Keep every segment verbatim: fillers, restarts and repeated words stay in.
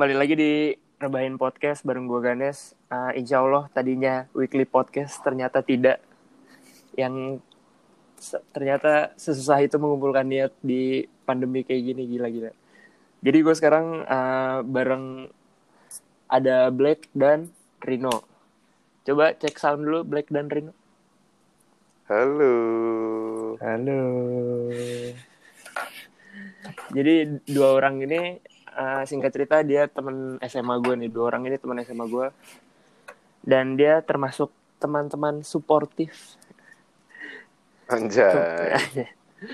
kembali lagi di Rebahin Podcast bareng gue Ganes. Uh, insya Allah tadinya weekly podcast ternyata tidak. Yang se- ternyata sesusah itu mengumpulkan niat di pandemi kayak gini, gila-gila. Jadi gue sekarang uh, bareng ada Black dan Rino. Coba cek sound dulu Black dan Rino. Halo. Halo. Jadi dua orang ini uh, singkat cerita dia teman S M A gue nih. Dua orang ini teman S M A gue. Dan dia termasuk teman-teman suportif. Anjay.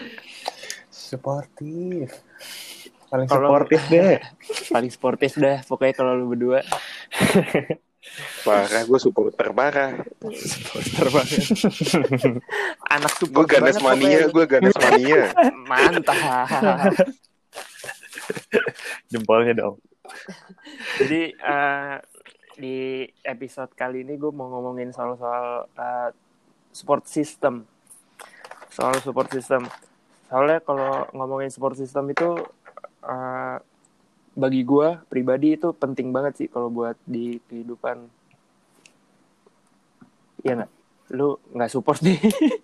Suportif. Paling Kalau- suportif deh. Paling sportif dah pokoknya kalau lu berdua. Parah, gue supporter parah. Supporter banget. Anak Gue support ganas banget mania, pokoknya. gue ganas mania. Mantap. Jempolnya dong. Jadi uh, di episode kali ini gue mau ngomongin soal-soal uh, support system. Soal support system. Soalnya kalau ngomongin support system itu uh, bagi gue pribadi itu penting banget sih kalau buat di kehidupan. Iya nggak? Lu nggak support nih?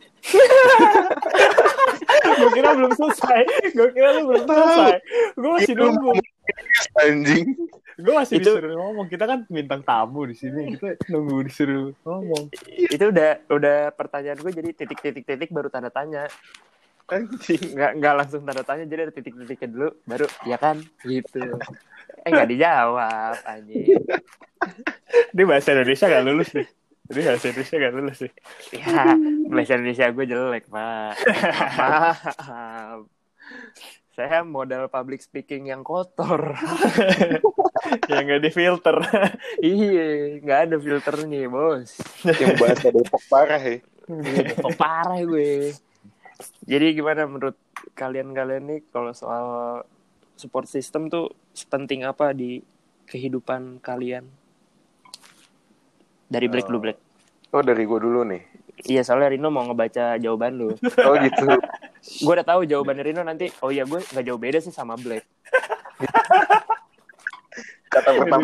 Gue kira belum selesai. Gue kira lu belum selesai. Gue masih Itu nunggu. Anjing. Gue masih Itu- disuruh ngomong. Kita kan bintang tamu di sini. Kita nunggu disuruh ngomong. Itu udah udah pertanyaan gue jadi titik-titik-titik baru tanda tanya. Anjing. Nggak nggak langsung tanda tanya, jadi ada titik-titiknya dulu baru ya kan gitu. Eh nggak dijawab anjing. Dia bahasa Indonesia gak lulus deh. Dia bahasa Indonesia gak lulus deh. Ya bahasa Indonesia gue jelek pak. Maaf. Saya modal public speaking yang kotor. Yang gak difilter. Iya nggak ada filternya bos. Yang bahasa Depok parah ya. Kok parah gue. Jadi gimana menurut kalian-kalian nih kalau soal support system tuh sepenting apa di kehidupan kalian? Dari Black dulu Black. Oh, dari gue dulu nih. Iya soalnya Rino mau ngebaca jawaban lu. Oh gitu. Gue udah tahu jawaban Rino nanti. Oh iya gue nggak jauh beda sih sama Black. Kata pertama.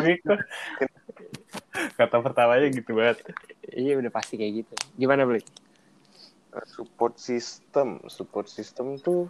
Kata pertamanya gitu banget. Iya udah pasti kayak gitu. Gimana Black? Support system. Support system tuh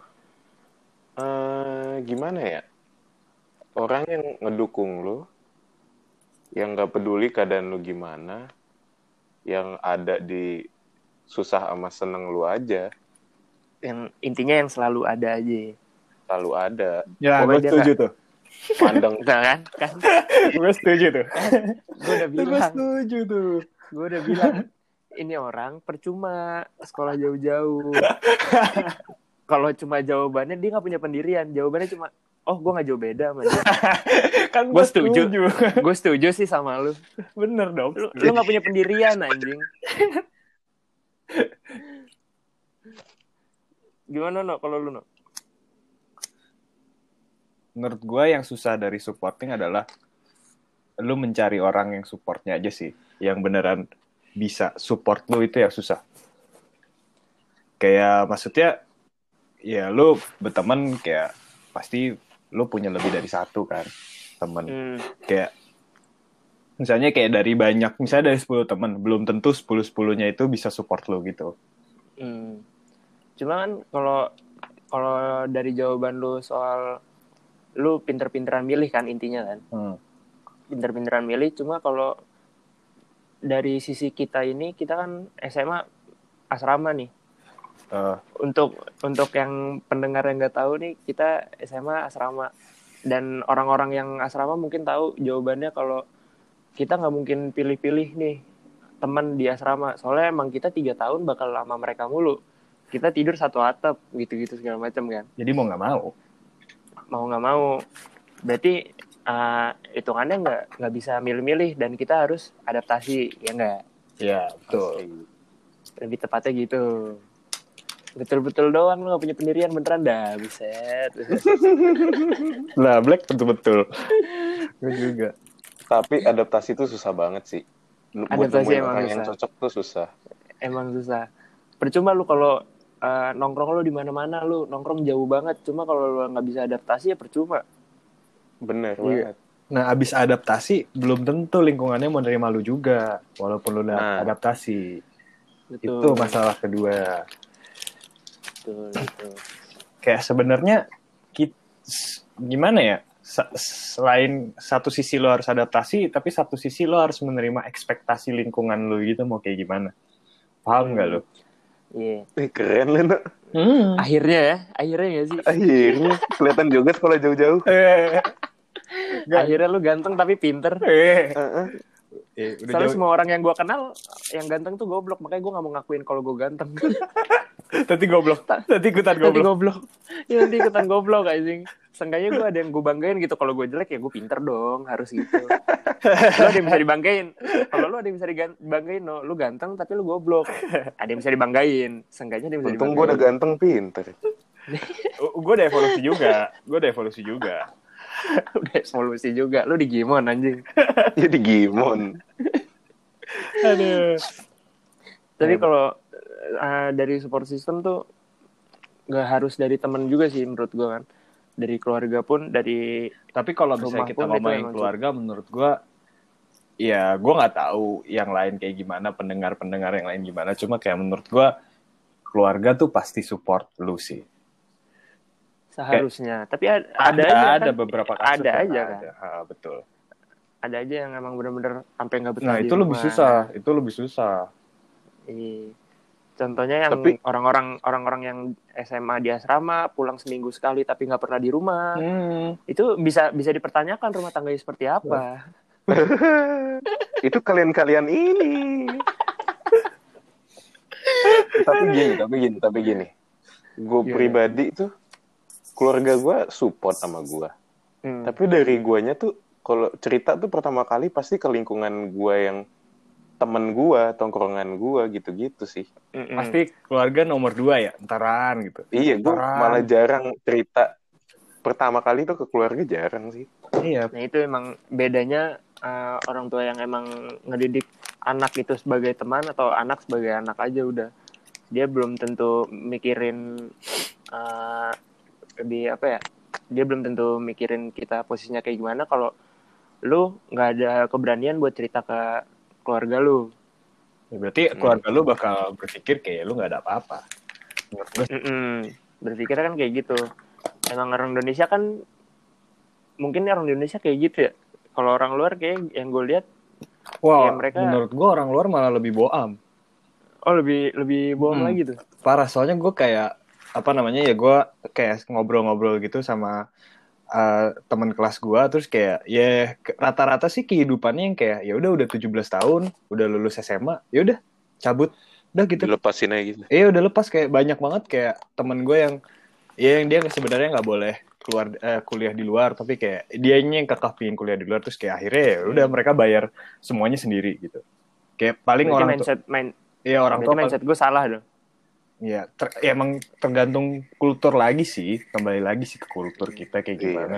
eh gimana ya? Orang yang ngedukung lo, yang gak peduli keadaan lu gimana, yang ada di susah sama seneng lu aja, Yang intinya yang selalu ada aja. selalu ada. Ya, Pokoknya gue dia setuju gak- tuh. Pandang Nah, kan? Kan Gue setuju tuh. gue udah Gue bilang. setuju tuh. Gue udah bilang ini orang percuma sekolah jauh-jauh. Kalau cuma jawabannya dia nggak punya pendirian. Jawabannya cuma oh gue nggak jauh beda sama dia. Kan Gua gue setuju. setuju. Gue setuju sih sama lu. Bener dong. Lu lu nggak punya pendirian anjing. Gimana no kalau lu no? Menurut gue yang susah dari supporting adalah lu mencari orang yang supportnya aja sih. Yang beneran bisa support lu itu yang susah. Kayak maksudnya ya lu berteman kayak pasti lu punya lebih dari satu kan temen. Hmm. Kayak misalnya kayak dari banyak, misalnya dari sepuluh teman, belum tentu sepuluh-sepuluhnya itu bisa support lu gitu. Hmm. Cuma kan kalau kalau dari jawaban lu soal lu pinter-pinteran milih kan intinya kan. Hmm. Pinter-pinteran milih cuma kalau dari sisi kita ini kita kan S M A asrama nih. Uh, Untuk untuk yang pendengar yang nggak tahu nih, kita S M A asrama dan orang-orang yang asrama mungkin tahu jawabannya kalau kita nggak mungkin pilih-pilih nih teman di asrama. Soalnya emang kita tiga tahun bakal lama mereka mulu. Kita tidur satu atap gitu-gitu segala macam kan. jadi mau nggak mau. Mau nggak mau, berarti uh, hitungannya nggak nggak bisa milih-milih dan kita harus adaptasi ya nggak? Ya betul. Lebih tepatnya gitu. Betul-betul doang lu gak punya pendirian beneran dah, buset. Lah Black betul-betul. Gue juga. tapi adaptasi itu susah banget sih. Lu buat Adaptasi nemuin emang orang yang susah. cocok tuh susah. Emang susah. Percuma lu kalau uh, nongkrong lu di mana-mana lu nongkrong jauh banget, cuma kalau lu nggak bisa adaptasi ya percuma. Bener Iya. banget. Nah, abis adaptasi belum tentu lingkungannya mau nerima lu juga, walaupun lu udah Nah. adaptasi. Betul. Itu masalah kedua. Betul, betul. Kayak sebenarnya kit- gimana ya? Sa- selain satu sisi lo harus adaptasi, tapi satu sisi lo harus menerima ekspektasi lingkungan lo gitu, mau kayak gimana? Paham nggak lo? Iya. Eh, keren lu, Nak. Hmm. Akhirnya ya, akhirnya nggak sih? Akhirnya kelihatan juga sekolah jauh-jauh. Eh, Akhirnya lu ganteng tapi pinter. eh. Heeh. Eh, udah Soalnya jauh. semua orang yang gue kenal yang ganteng tuh goblok, makanya gue nggak mau ngakuin kalau gue ganteng. Nanti goblok. Nanti ikutan Nanti goblok. goblok. Ya nanti ikutan goblok anjing. Seenggaknya gue ada yang gue banggain gitu. Kalau gue jelek ya gue pinter dong, harus gitu. Lu ada yang bisa dibanggain. Kalau lu ada yang bisa dibanggain, no. Lu ganteng tapi lu goblok. Ada yang bisa dibanggain. Seenggaknya ada yang bisa Untung dibanggain. gue udah ganteng pinter. Gue udah evolusi juga. Gue udah evolusi juga. Udah evolusi juga. Lu digimon anjing. Jadi gimon. Aduh. Tapi kalau uh, dari support system tuh nggak harus dari temen juga sih menurut gue kan. Dari keluarga pun, dari Tapi kalau rumah misalnya kita pun itu ngomongin emang keluarga, menurut gue, ya gue nggak tahu yang lain kayak gimana, pendengar-pendengar yang lain gimana. Cuma kayak menurut gue, keluarga tuh pasti support lu sih. seharusnya. Tapi ada, Ada, ada aja ada kan. beberapa kasus. Ada yang aja ada. kan. Ha, betul. Ada aja yang emang bener-bener sampai nggak betah Nah di itu lebih rumah. susah, itu lebih susah. Iya. Contohnya yang Tapi- orang-orang orang-orang yang S M A di asrama pulang seminggu sekali tapi nggak pernah di rumah. Hmm. Itu bisa bisa dipertanyakan rumah tangganya seperti apa. Itu kalian-kalian ini. Tapi gini, tapi gini, tapi gini. Gue Gimana? pribadi tuh, keluarga gue support sama gue. Hmm. Tapi dari guanya tuh, kalau cerita tuh pertama kali pasti ke lingkungan gue yang temen gue, tongkrongan gue, gitu-gitu sih. Mm-mm. Pasti keluarga nomor dua ya, entaran gitu. Iya, gue Entaran. malah jarang cerita. Pertama kali tuh ke keluarga jarang sih. Iya. Nah itu emang bedanya uh, orang tua yang emang ngedidik anak itu sebagai teman atau anak sebagai anak aja udah. Dia belum tentu mikirin uh, lebih apa ya? Dia belum tentu mikirin kita posisinya kayak gimana kalau lu nggak ada keberanian buat cerita ke keluarga lu. Ya, berarti keluarga lu bakal berpikir kayak lu nggak ada apa-apa. Menurut gue. Mm-mm. Berpikirnya kan kayak gitu. Emang orang Indonesia kan mungkin orang Indonesia kayak gitu ya. Kalau orang luar kayak yang gue lihat, Wah, ya mereka- menurut gue orang luar malah lebih bohong. oh lebih lebih bohong Hmm. lagi tuh. Parah, soalnya gue kayak apa namanya ya gue kayak ngobrol-ngobrol gitu sama uh, teman kelas gue, terus kayak ya ke- rata-rata sih kehidupannya yang kayak ya udah udah tujuh belas tahun, udah lulus S M A, ya udah cabut, udah gitu. Dilepasin aja gitu. Iya udah lepas, kayak banyak banget kayak temen gue yang ya yang dia sebenarnya nggak boleh keluar eh, kuliah di luar, tapi kayak dianya yang kekeh pingin kuliah di luar, terus kayak akhirnya ya udah mereka bayar semuanya sendiri gitu. Kayak paling Berarti orang mindset main Iya orang berarti tua mindset gue salah dong. ya, ter, ya emang tergantung kultur lagi sih, kembali lagi sih ke kultur kita kayak Iya. gimana.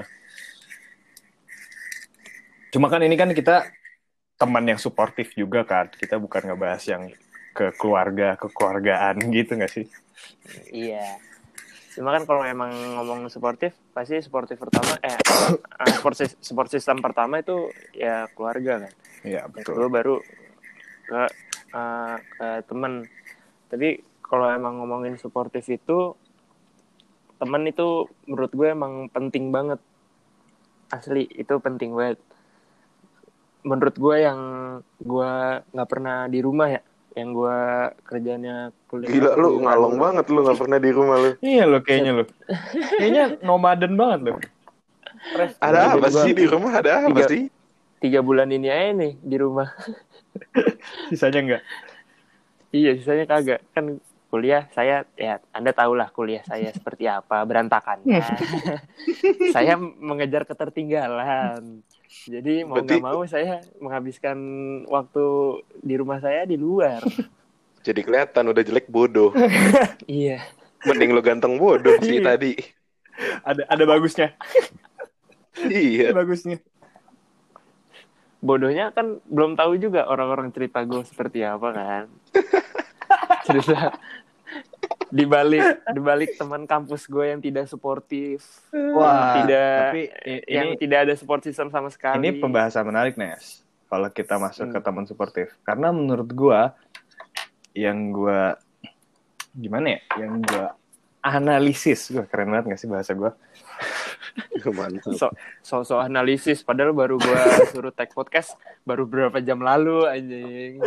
Cuma kan ini kan kita teman yang suportif juga kan, kita bukan ngebahas yang ke keluarga kekeluargaan gitu nggak sih? Iya. Cuma kan kalau emang ngomong suportif, pasti suportif pertama eh uh, support, sis- support system pertama itu ya keluarga kan. Iya Yang betul. kedua baru ke uh, ke teman. Tapi kalau emang ngomongin suportif itu teman itu menurut gue emang penting banget. Asli itu penting banget. Menurut gue yang gue nggak pernah di rumah ya, yang gue kerjanya kuliah. Gila lu kuliah ngalong dulu. banget lu nggak pernah di rumah lu. Iya lo kayaknya lo, kayaknya nomaden banget lo. Ada Jadi apa gua- sih di rumah? Ada apa tiga- sih? Tiga bulan ini aja nih di rumah. Sisanya enggak. Iya, sisanya kagak. Kan kuliah saya, ya Anda tahulah kuliah saya seperti apa, berantakannya. Saya mengejar ketertinggalan. Jadi mau Berarti- nggak mau saya menghabiskan waktu di rumah saya di luar. Jadi kelihatan udah jelek bodoh. Iya. Mending lu ganteng bodoh sih Iya. tadi. Ada ada bagusnya. Iya. Ada bagusnya. Bodohnya kan belum tahu juga orang-orang cerita gue seperti apa kan. Cerita di balik di balik teman kampus gue yang tidak suportif, Wah, tidak tapi i- yang ini tidak ada support system sama sekali. ini pembahasan menarik, Nes. Kalau kita masuk Hmm. ke teman suportif. Karena menurut gua yang gua gimana ya? Yang gua analisis, gua keren banget gak sih bahasa gua? Mantap. so so so analisis, padahal baru gue suruh tag podcast baru berapa jam lalu anjing.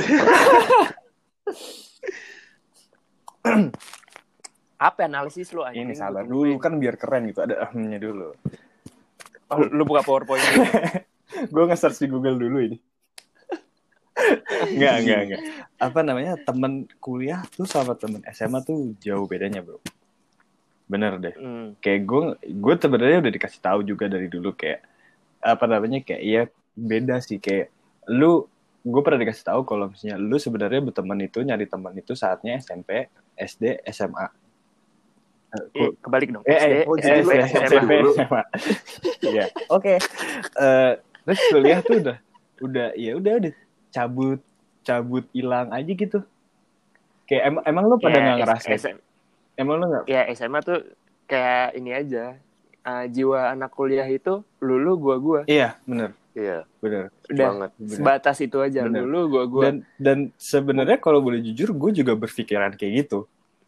Apa analisis lu anjing? Ini sabar Gua tungguin. dulu kan biar keren gitu. Ada ahmnya dulu. Oh, lu buka PowerPoint dulu. Gue nge-search di Google dulu ini. Enggak, enggak, enggak. Apa namanya? Temen kuliah tuh sama temen S M A tuh jauh bedanya, bro. Bener deh. Hmm. Kayak gue, gue sebenarnya udah dikasih tahu juga dari dulu kayak apa namanya kayak iya beda sih kayak lu. Gue pernah dikasih tahu kalau misalnya lu sebenarnya berteman itu nyari teman itu saatnya S M P, S D, S M A. Eh, kebalik dong. Eh, S D, eh, oh, S jadi M P, lu S M A. S M P dulu. S M A. Iya. Oke. Eh, terus kuliah tuh udah udah ya udah udah cabut cabut hilang aja gitu. Kayak em- emang lu pada Ya, nggak S- ngerasain? S M Emang lu nggak? ya S M A tuh kayak ini aja. Uh, jiwa anak kuliah itu lulu gua gua. Iya, bener, Iya, bener. Udah banget. Bener. sebatas itu aja. Bener. Lulu gua gua. Dan dan sebenarnya kalau boleh jujur, gue juga berpikiran kayak gitu.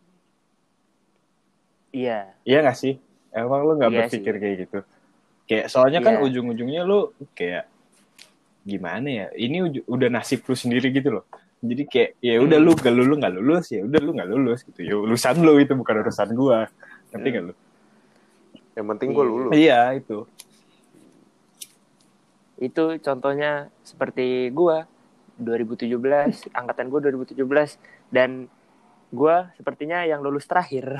Iya. Iya nggak sih? Emang lu nggak Iya berpikir sih. kayak gitu? Kayak soalnya kan Iya. ujung-ujungnya lu kayak gimana ya? Ini uj- udah nasib lu sendiri gitu loh. Jadi kayak ya udah Hmm. lu gak lulus nggak lulus ya udah lu nggak lulus gitu. Ya urusan lu itu bukan urusan gua. Ngerti Hmm. nggak lu? Yang penting gue lulus. Iya itu. Itu contohnya seperti gua dua ribu tujuh belas, angkatan gua dua ribu tujuh belas dan gua sepertinya yang lulus terakhir.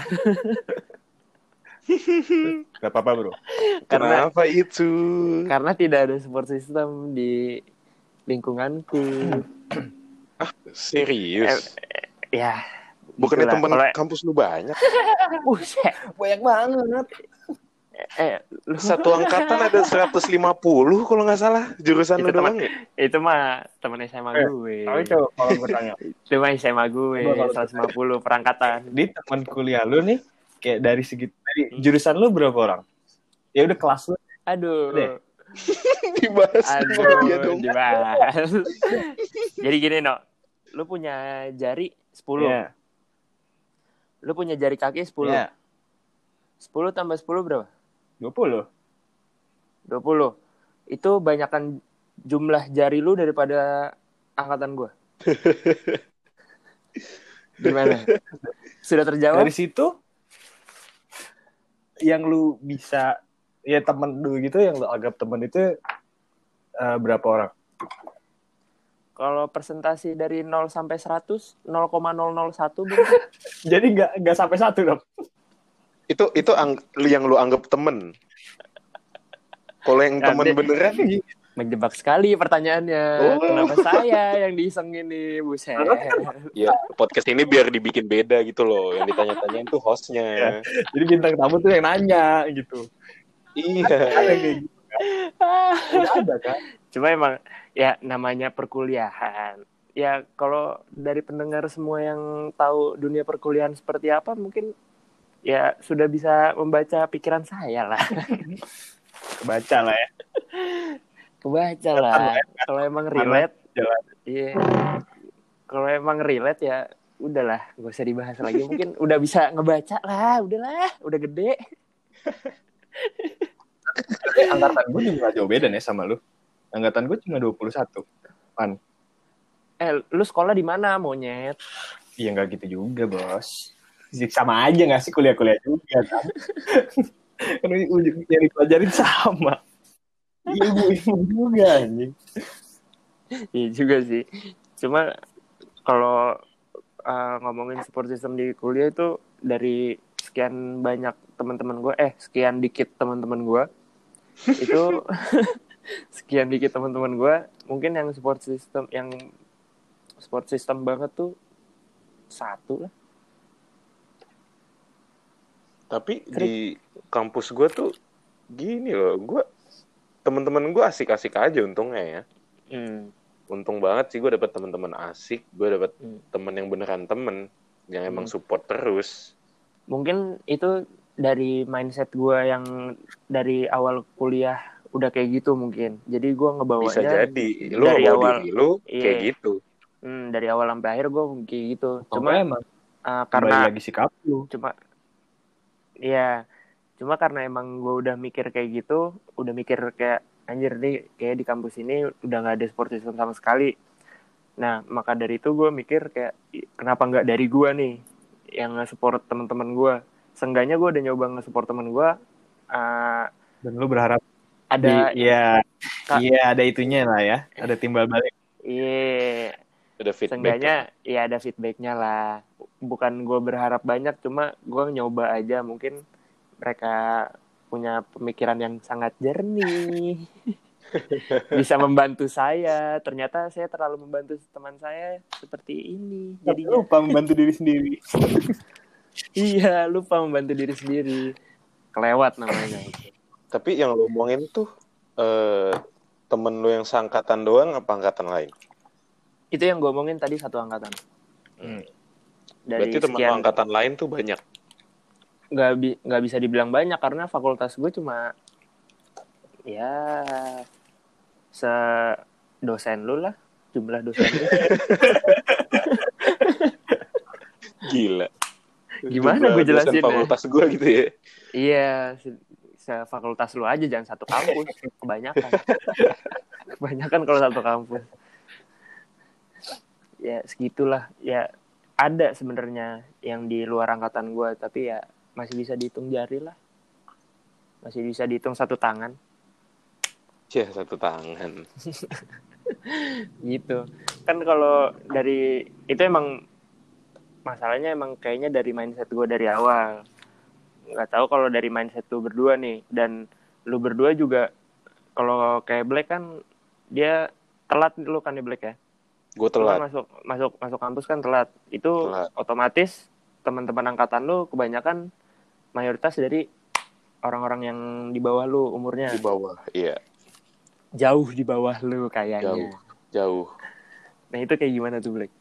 Gak apa-apa bro. Karena Kenapa itu? karena tidak ada support system di lingkunganku. Serius? Eh, ya, Bukannya gitulah. teman Kalau- kampus lu banyak? Buset. Banyak banget. Eh, lu Satu angkatan ada seratus lima puluh kalau nggak salah. Jurusan Itu lu doang teman- ya? itu mah teman S M A Eh, gue. Tapi coba kalau gue tanya, Itu mah S M A gue, Coba kalau- seratus lima puluh perangkatan. di teman kuliah lu nih, kayak dari segi dari Hmm. jurusan lu berapa orang? Ya udah kelas lu. Aduh. Deh. Dibahas sama dia Aduh, dong. dibahas. Jadi gini, no. Lu punya jari sepuluh. Iya. Lu punya jari kaki sepuluh. Iya. sepuluh tambah sepuluh berapa? dua puluh. dua puluh. Itu banyakkan jumlah jari lu daripada angkatan gua. Gimana? Sudah terjawab? Dari situ yang lu bisa ya temen lu gitu yang lu anggap temen itu eh, berapa orang? Kalau presentasi dari nol sampai seratus, nol koma nol nol satu bro. Jadi nggak nggak sampai satu dong. Itu itu ang- yang lu anggap temen. Kalau yang temen Nanti- beneran, Menjebak sekali pertanyaannya. Oh. Kenapa saya yang diiseng ini? Buset. ya podcast ini biar dibikin beda gitu loh. Yang ditanya-tanyain tuh hostnya. Jadi bintang tamu tuh yang nanya gitu. Iya. Ada kayak gitu. Nggak ada kan? Cuma emang ya namanya perkuliahan. Ya kalau dari pendengar semua yang tahu dunia perkuliahan seperti apa mungkin ya sudah bisa membaca pikiran saya lah. Kebaca lah ya. Kebaca lah. Kalau emang relate, Jalan. iya. Kalau emang relate ya udahlah, gak usah dibahas lagi. Mungkin udah bisa ngebaca lah, udahlah, udah gede. Tapi angkatan gue juga nggak jauh beda nih sama lu. Angkatan gue cuma dua puluh satu. Pan. Eh, lu sekolah di mana, monyet? Iya nggak gitu juga bos. Sama aja nggak sih kuliah-kuliah juga kan? Kan ujung yang dipelajarin sama. Iya ibu juga anjing. Iya juga sih. Cuma kalau uh, ngomongin support system di kuliah itu dari sekian banyak teman-teman gue, eh sekian dikit teman-teman gue, itu sekian dikit teman-teman gue, mungkin yang support system, yang support system banget tuh satu lah. Tapi di kampus gue tuh gini loh, gue teman-teman gue asik-asik aja untungnya ya. Hmm. Untung banget sih gue dapet teman-teman asik, gue dapet Hmm. temen yang beneran temen, yang emang Hmm. support terus. mungkin itu dari mindset gue yang dari awal kuliah udah kayak gitu mungkin. Jadi gue ngebawanya Bisa jadi. Lu dari ngebawa awal, diri lu iya, kayak gitu. hmm, dari awal sampai akhir gue kayak gitu. Atau Cuma emang uh, kembali karena lagi sikap lu. cuma ya cuma karena emang gue udah mikir kayak gitu, udah mikir kayak anjir nih kayak di kampus ini udah nggak ada support system sama sekali. Nah maka dari itu gue mikir kayak kenapa nggak dari gue nih yang nge-support teman-teman gue. Seenggaknya gue udah nyoba nge-support teman gue. Uh, Dan lu berharap ada iya Kak, iya ada itunya lah ya, ada timbal balik. Iya, Ada feedback seenggaknya lah. ya ada feedbacknya lah. Bukan gue berharap banyak, cuma gue nyoba aja. Mungkin mereka punya pemikiran yang sangat jernih, bisa membantu saya. Ternyata saya terlalu membantu teman saya seperti ini. Jadinya lupa membantu diri sendiri. iya, lupa membantu diri sendiri. Kelewat namanya. Tapi yang lo omongin tuh eh, temen lo yang seangkatan doang apa angkatan lain? Itu yang gue omongin tadi satu angkatan. Hmm. Dari Berarti temen lo sekian, angkatan lain tuh banyak? nggak bi- nggak bisa dibilang banyak karena fakultas gue cuma ya se dosen lu lah, jumlah dosen lu. Gila. Gimana gue jelasin ya? Fakultas gue gitu ya? Iya, se fakultas lu aja, jangan satu kampus. Kebanyakan. Kebanyakan kalau satu kampus. Ya segitulah. Ya ada sebenarnya yang di luar angkatan gue, tapi ya masih bisa dihitung jari lah. Masih bisa dihitung satu tangan. Ya, satu tangan. Gitu. Kan kalau dari itu emang masalahnya emang kayaknya dari mindset gue dari awal. Nggak tahu kalau dari mindset lu berdua nih. Dan lu berdua juga kalau kayak Black kan dia telat lu kan di Black ya. Gue telat. Lu masuk masuk masuk kampus kan telat. Itu telat. Otomatis teman-teman angkatan lu kebanyakan mayoritas dari orang-orang yang di bawah lu umurnya. Di bawah, iya. Jauh di bawah lu kayaknya. Jauh, jauh. Nah itu kayak gimana tuh Black?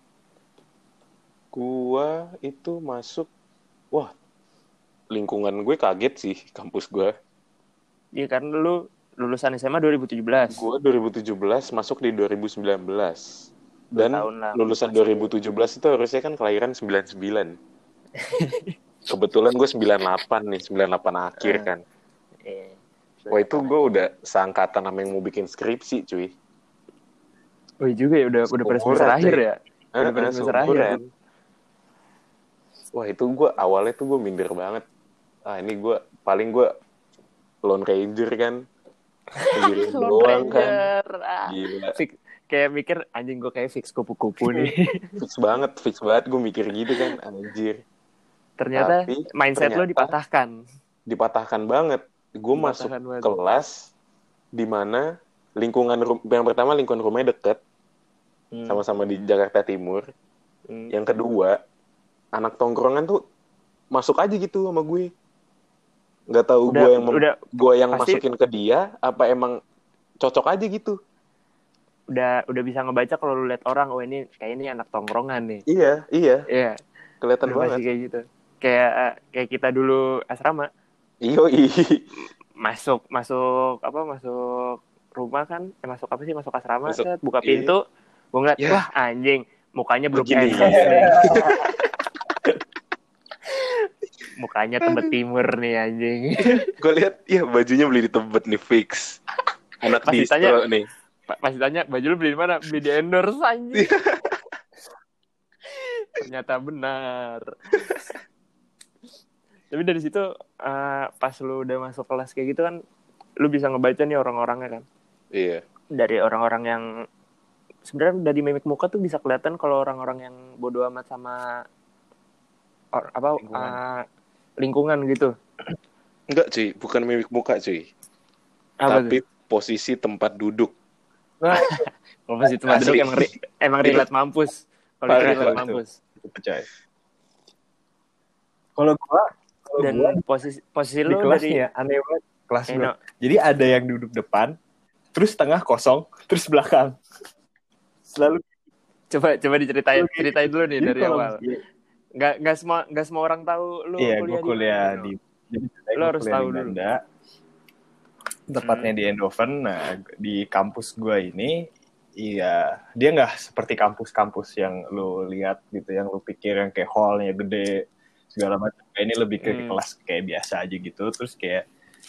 Gua itu masuk, wah, lingkungan gue kaget sih kampus gue. Iya karena lu lulusan S M A dua ribu tujuh belas. Gue dua ribu tujuh belas masuk di dua ribu sembilan belas. Dan lah, lulusan dua ribu tujuh belas itu harusnya kan kelahiran sembilan puluh sembilan. Kebetulan gue sembilan puluh delapan nih, sembilan puluh delapan akhir uh, kan. Eh, Wah itu gue udah seangkatan sama yang mau bikin skripsi cuy. Oh juga ya udah udah pada semester akhir ya. Udah pada semester akhir. Wah itu gue awalnya tuh gue minder banget. Ah ini gue paling gue Lone Ranger kan. Sendiri doang kan. Gila. Fix, kayak mikir anjing gue kayak fix kupu-kupu nih. Fix banget, fix banget gue mikir gitu kan anjir. Ternyata Tapi, mindset ternyata, lo dipatahkan. Dipatahkan banget. Gue masuk banget. Kelas di mana lingkungan yang pertama lingkungan rumahnya deket. Hmm. Sama-sama di Jakarta Timur. Hmm. Yang kedua, anak tongkrongan tuh masuk aja gitu sama gue. Nggak tahu gue yang mem- gue yang pasti, masukin ke dia apa emang cocok aja gitu. Udah udah bisa ngebaca kalau lu lihat orang, oh ini kayak ini anak tongkrongan nih. Iya, iya. Iya. Kelihatan banget. Masih kayak gitu. Kayak kayak kita dulu asrama. Iyo, iyo. Masuk masuk apa masuk rumah kan, eh, masuk apa sih masuk asrama, masuk, set, buka pintu. Iya. Gue ngeliat, yeah. Wah anjing, mukanya belum gini. Mukanya Tebet Timur nih anjing. Gue lihat, ya bajunya beli di Tebet nih fix. Anak pas distro ditanya, nih. Pas ditanya, baju lu beli di mana? Beli di Endorse anjing. Ternyata benar. Tapi dari situ uh, pas lu udah masuk kelas kayak gitu kan, lu bisa ngebaca nih orang-orangnya kan. Iya. Dari orang-orang yang sebenarnya dari mimik muka tuh bisa kelihatan kalau orang-orang yang bodo amat sama or, apa lingkungan. Uh, lingkungan gitu. Enggak cuy, bukan mimik muka cuy. Apa tapi tuh? Posisi tempat duduk. Posisi tempat duduk emang ri- emang relate mampus. Kalau relate mampus. Percaya. Kalau gua kalo dan gua, posisi posisi di lu kelasnya dari aneh banget kelas eh, gua. No. Jadi ada yang duduk depan, terus tengah kosong, terus belakang. Selalu coba coba diceritain ceritain dulu nih dari kalau, awal. Ya, Nggak nggak semua nggak semua orang tahu lu iya, kuliah, kuliah di, di, di lu harus tahu di Belanda, dulu. Tepatnya hmm. di Eindhoven. Nah, di kampus gue ini, iya, dia nggak seperti kampus-kampus yang lu lihat gitu, yang lu pikir yang kayak hallnya gede segala macam. Ini lebih ke hmm. kelas kayak biasa aja gitu. Terus kayak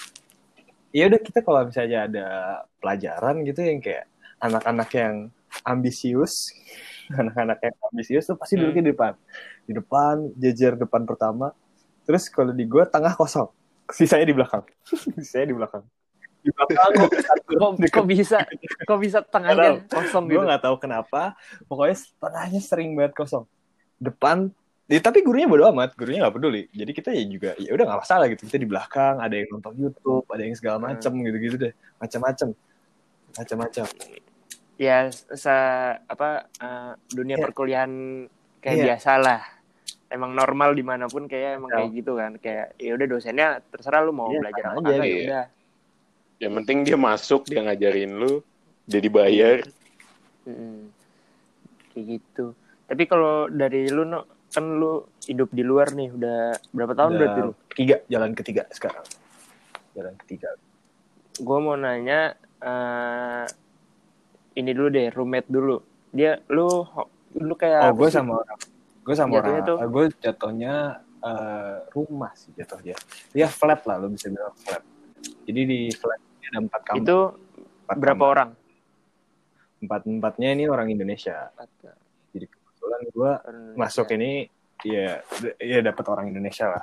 ya udah, kita kalau misalnya ada pelajaran gitu yang kayak anak-anak yang ambisius, anak-anak yang ambisius tuh pasti duduknya di depan, di depan jejer depan pertama. Terus kalau di gue tengah kosong, sisanya di belakang, sisanya di belakang. Di belakang kok, kok bisa, kok bisa tengahnya kosong gitu? Gue nggak tahu kenapa, pokoknya tengahnya sering banget kosong. Depan Ya, tapi gurunya bodo amat, gurunya nggak peduli. Jadi kita ya juga, ya udah nggak masalah gitu. Kita di belakang, ada yang nonton YouTube, ada yang segala macam hmm. gitu-gitu deh, macam-macam, macam-macam. Ya, se apa uh, dunia yeah. perkuliahan kayak yeah. biasa lah. Emang normal dimanapun kayak emang yeah. kayak gitu kan. Kayak ya udah dosennya terserah lu mau yeah, belajar apa kagak ya udah. Yang penting dia masuk, dia ngajarin lu, dia dibayar. Hmm. Kayak gitu. Tapi kalau dari lu no, kan lu hidup di luar nih udah berapa tahun udah berarti lu? Ketiga, jalan ketiga sekarang. Jalan ketiga. Gue mau nanya uh, ini dulu deh, roommate dulu. Dia lu lu kayak Oh, gue sama orang. Gue sama orang. Tuh? Gue jatuhnya uh, rumah sih jatuhnya. Dia flat lah, lu bisa bilang flat. Jadi di flat ada empat kamar. Itu empat berapa kamar. Orang? Empat-empatnya ini orang Indonesia. Jadi kebetulan gue masuk ini ya ya dapat orang Indonesia lah.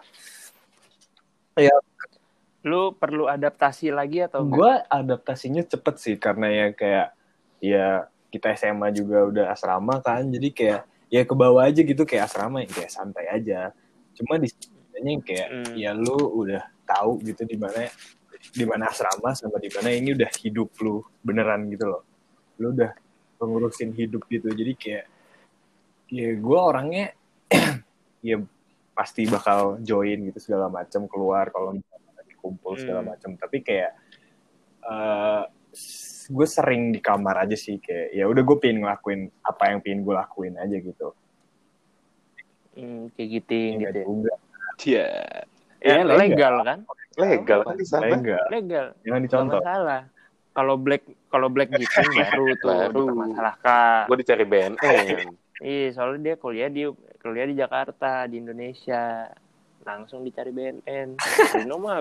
Ya, lu perlu adaptasi lagi atau enggak? Gue adaptasinya cepet sih karena ya kayak ya kita S M A juga udah asrama kan, jadi kayak ya ke bawah aja gitu kayak asrama ya kayak santai aja. Cuma di sini kayak hmm. ya lu udah tahu gitu di mana di mana asrama sama di mana ini udah hidup lu beneran gitu loh. Lu udah pengurusin hidup gitu, jadi kayak ya gue orangnya ya pasti bakal join gitu segala macam, keluar kalau misalnya lagi kumpul segala macam. Hmm. Tapi kayak uh, gue sering di kamar aja sih, kayak ya udah gue pengen ngelakuin apa yang pengen gue lakuin aja gitu. Hmm, kayak gitu ya, gitu. Juga. Iya. Ya, ya legal, legal kan? Legal kan di sana. Legal. Legal. Jangan dicontoh. Gak masalah. Kalau black kalau black gitu baru tuh baru dipermasalahkan. Gue dicari B N N. Iya, soalnya dia kuliah di kuliah di Jakarta, di Indonesia. Langsung dicari B N N. Rino mah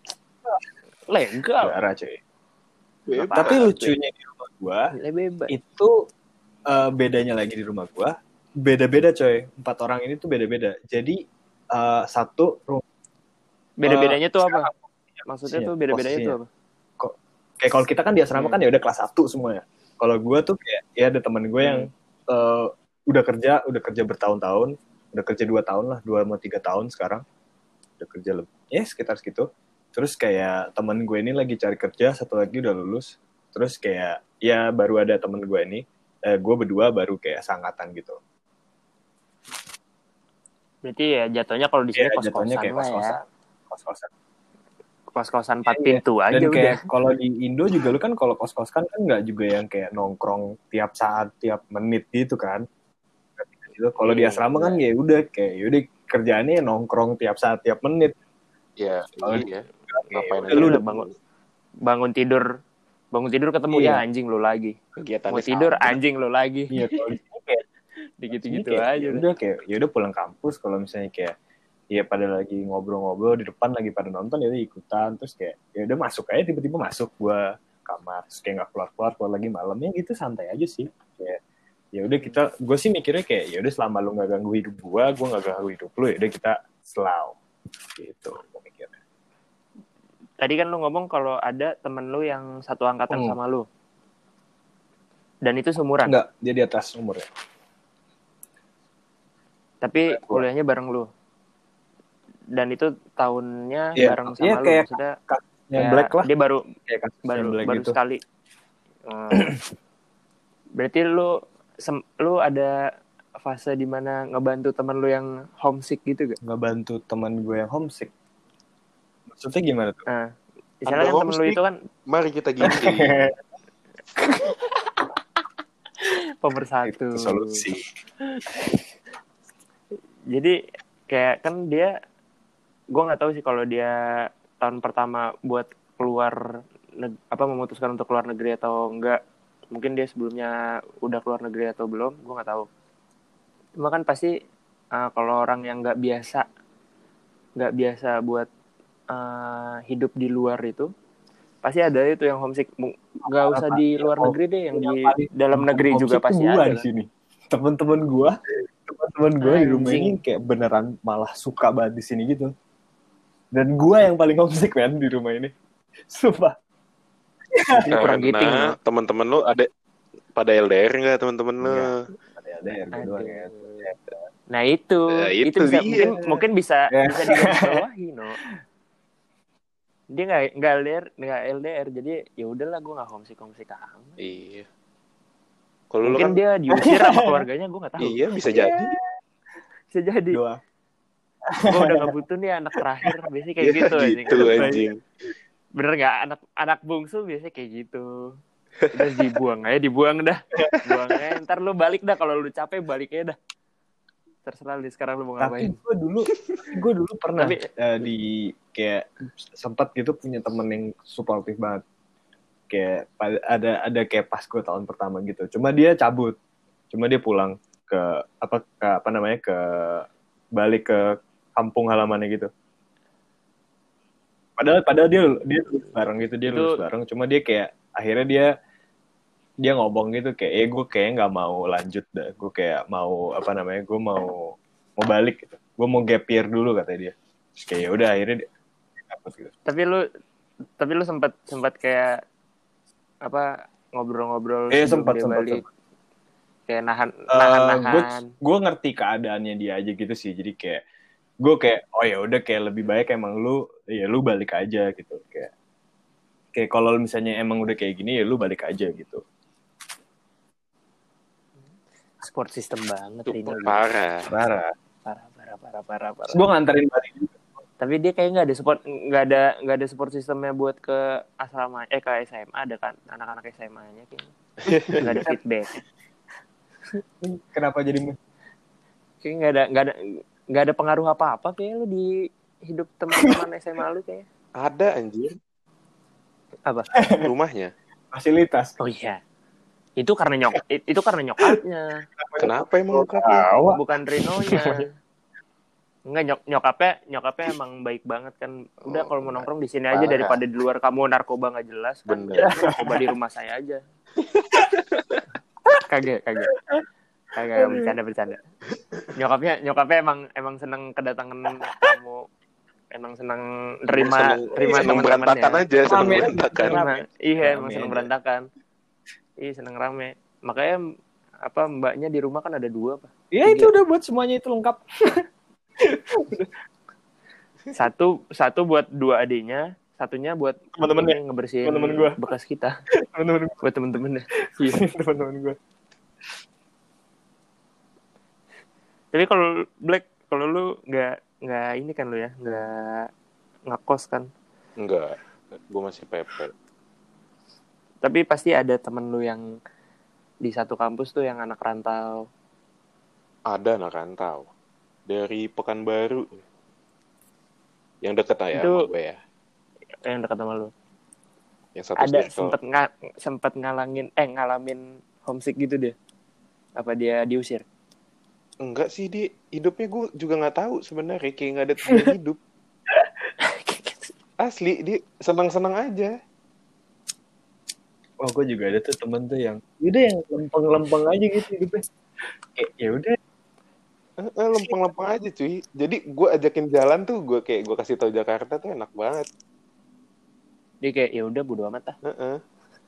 legal. Darah, cuy. Bebas. Tapi lucunya di rumah gua itu uh, bedanya lagi di rumah gua beda-beda, coy. Empat orang ini tuh beda-beda. Jadi uh, satu rumah. Beda-bedanya uh, tuh apa? Maksudnya tuh beda-bedanya tuh apa? Kok kayak kalau kita kan di asrama hmm. kan ya udah kelas satu semuanya. Kalau gua tuh kayak ya ada teman gue yang hmm. uh, udah kerja, udah kerja bertahun-tahun, udah kerja dua tahun lah, dua sama tiga tahun sekarang, udah kerja lebih, ya sekitar segitu. Terus kayak teman gue ini lagi cari kerja, satu lagi udah lulus. Terus kayak ya baru ada teman gue ini, eh, gue berdua baru kayak sangatan gitu. Berarti ya jatuhnya kalau di sini ya, kos-kosan kayak lah kos-kosan. ya. Kos-kosan. Kos-kosan empat ya, pintu ya. aja Dan udah. Kayak kalau di Indo juga lu kan kalau kos-kosan kan nggak juga yang kayak nongkrong tiap saat, tiap menit gitu kan. Gitu. Kalau hmm, di asrama kan ya udah kayak yaudah kerjaannya nongkrong tiap saat, tiap menit. Ya, kalau iya. Ngapain lu udah bangun bangun tidur bangun tidur ketemu iya. ya anjing lu lagi. Kegiatan mau tidur sama. Anjing lu lagi. Iya, kalau di sini kayak gitu-gitu aja. Udah kayak ya udah pulang kampus kalau misalnya kayak ya pada lagi ngobrol-ngobrol di depan lagi pada nonton ya udah ikutan, terus kayak ya udah masuk aja tiba-tiba masuk gua kamar, terus kayak nggak keluar-keluar keluar lagi malamnya gitu, santai aja sih. Kayak ya udah kita, gue sih mikirnya kayak ya udah selama lu nggak ganggu hidup gue, gue nggak ganggu hidup lu, ya udah kita slow gitu gue mikirnya. Tadi kan lu ngomong kalau ada temen lu yang satu angkatan hmm. sama lu, dan itu seumuran? Enggak, dia di atas umurnya. Tapi kuliahnya bareng lu, dan itu tahunnya yeah. bareng sama yeah, lu, kayak maksudnya yang black lah. Dia baru kayak baru, baru gitu. sekali. Hmm. Berarti lu sem- lu ada fase di mana ngebantu teman lu yang homesick gitu gak? Ngebantu teman gue yang homesick. Maksudnya gimana tuh? Nah, misalnya kan temen lu itu kan mari kita gini. Pemersatu. Itu solusi. Jadi kayak kan dia, gue nggak tahu sih kalau dia tahun pertama buat keluar neg- apa memutuskan untuk keluar negeri atau enggak. Mungkin dia sebelumnya udah keluar negeri atau belum, gue nggak tahu. Cuma kan pasti uh, kalau orang yang nggak biasa nggak biasa buat uh, hidup di luar itu, pasti ada itu yang homesick. Nggak usah di luar negeri deh, yang di dalam negeri juga pasti ada. Di sini teman-teman gue, teman-teman gue di rumah ini kayak beneran malah suka banget di sini gitu. Dan gue yang paling homesick kan di rumah ini, sumpah. Kurang giting. Nah, teman-teman lu ada pada L D R nggak teman-teman lu? Ada L D R gue doang ya. Nah itu, nah, itu, itu bisa, mungkin mungkin bisa yeah. bisa digarisbawahi, no. Dia nggak nggak L D R, nggak L D R, jadi ya udahlah, gue nggak homesick homesick amat. Iya. Kalau mungkin kan dia diusir sama keluarganya, gue nggak tahu. Iya bisa jadi. Bisa jadi. Doa. Gue udah nggak butuh nih anak terakhir, biasanya kayak ya, gitu. Gitu anjing. anjing. Bener nggak, anak anak bungsu biasanya kayak gitu. Udah dibuang aja, dibuang dah. Buang aja. Ntar lu balik dah, kalau lu capek baliknya dah. Terserah lu sekarang lu mau ngapain. Tapi gue dulu, gue dulu pernah Tapi, uh, di kayak sempat gitu punya temen yang suportif banget. Kayak ada ada kayak pas gue tahun pertama gitu. Cuma dia cabut, cuma dia pulang ke apa ke apa namanya ke balik ke kampung halamannya gitu. Padahal padahal dia dia lulus bareng gitu, dia lulus bareng. Cuma dia kayak akhirnya dia dia ngomong gitu kayak, eh gue kayak nggak mau lanjut dah, gue kayak mau apa namanya, gue mau mau balik gitu, gue mau gap year dulu katanya dia. Terus kayak ya udah akhirnya dia dapet gitu. Tapi lu tapi lu sempat sempat kayak apa ngobrol-ngobrol eh, sempat sempat kayak nahan nahan uh, nahan. Gue ngerti keadaannya dia aja gitu sih, jadi kayak gue kayak oh ya udah kayak lebih baik emang lu ya lu balik aja gitu, kayak kayak kalau misalnya emang udah kayak gini ya lu balik aja gitu. Support system banget ini. Parah. Parah. Parah, parah, parah, parah, parah. Gue nganterin balik juga. Tapi dia kayak nggak ada support, nggak ada nggak ada support sistemnya buat ke asrama, eh ke S M A ada kan, anak-anak S M A-nya kayaknya. Nggak ada feedback. Kenapa jadi? Kayak nggak ada nggak ada nggak ada pengaruh apa-apa kayak lu di hidup teman-teman S M A lu kayak. Ada anjir. Apa? Rumahnya. Fasilitas. Oh iya. Itu karena nyok itu karena nyokapnya. Kenapa emang nyokapnya? Bukan Rinonya. Enggak, nyok nyokapnya nyokapnya emang baik banget kan. Udah kalau mau nongkrong di sini aja daripada di luar kamu narkoba enggak jelas kan. Bener. Narkoba di rumah saya aja. Kagak, kagak. Kagak bercanda-bercanda. Nyokapnya nyokapnya emang emang seneng kedatangan kamu. Emang seneng nerima nerima teman-temannya. Berantakan aja, seneng berantakan. Iya, emang seneng berantakan. Iya, seneng rame. Makanya apa mbaknya di rumah kan ada dua apa? Iya, itu udah buat semuanya itu lengkap. satu satu buat dua adiknya, satunya buat teman-temannya ngebersihin teman-teman gua. Bekas kita. Teman-teman buat teman-temannya. Iya, teman-teman gua. Tapi kalau Black, kalau lu nggak nggak ini kan lu ya, nggak ngekos kan? Enggak, gue masih P P. Tapi pasti ada temen lu yang di satu kampus tuh yang anak rantau. Ada anak rantau dari Pekanbaru, yang deket aja itu, sama gue ya. Yang deket sama lu. Yang satu ada sempet nga- sempet ngalangin eh ngalamin homesick gitu deh. Apa dia diusir? Enggak sih, di hidupnya gue juga nggak tahu sebenarnya, kayak nggak ada teman hidup. Asli, dia senang-senang aja. Oh, gue juga ada tuh temen tuh yang udah yang lempeng-lempeng aja gitu hidupnya. Kayak ya udah. Eh, lempeng-lempeng aja cuy. Jadi gue ajakin jalan tuh, gue kayak gue kasih tau Jakarta tuh enak banget. Dia kayak ya udah bodo amat ah. Uh-uh.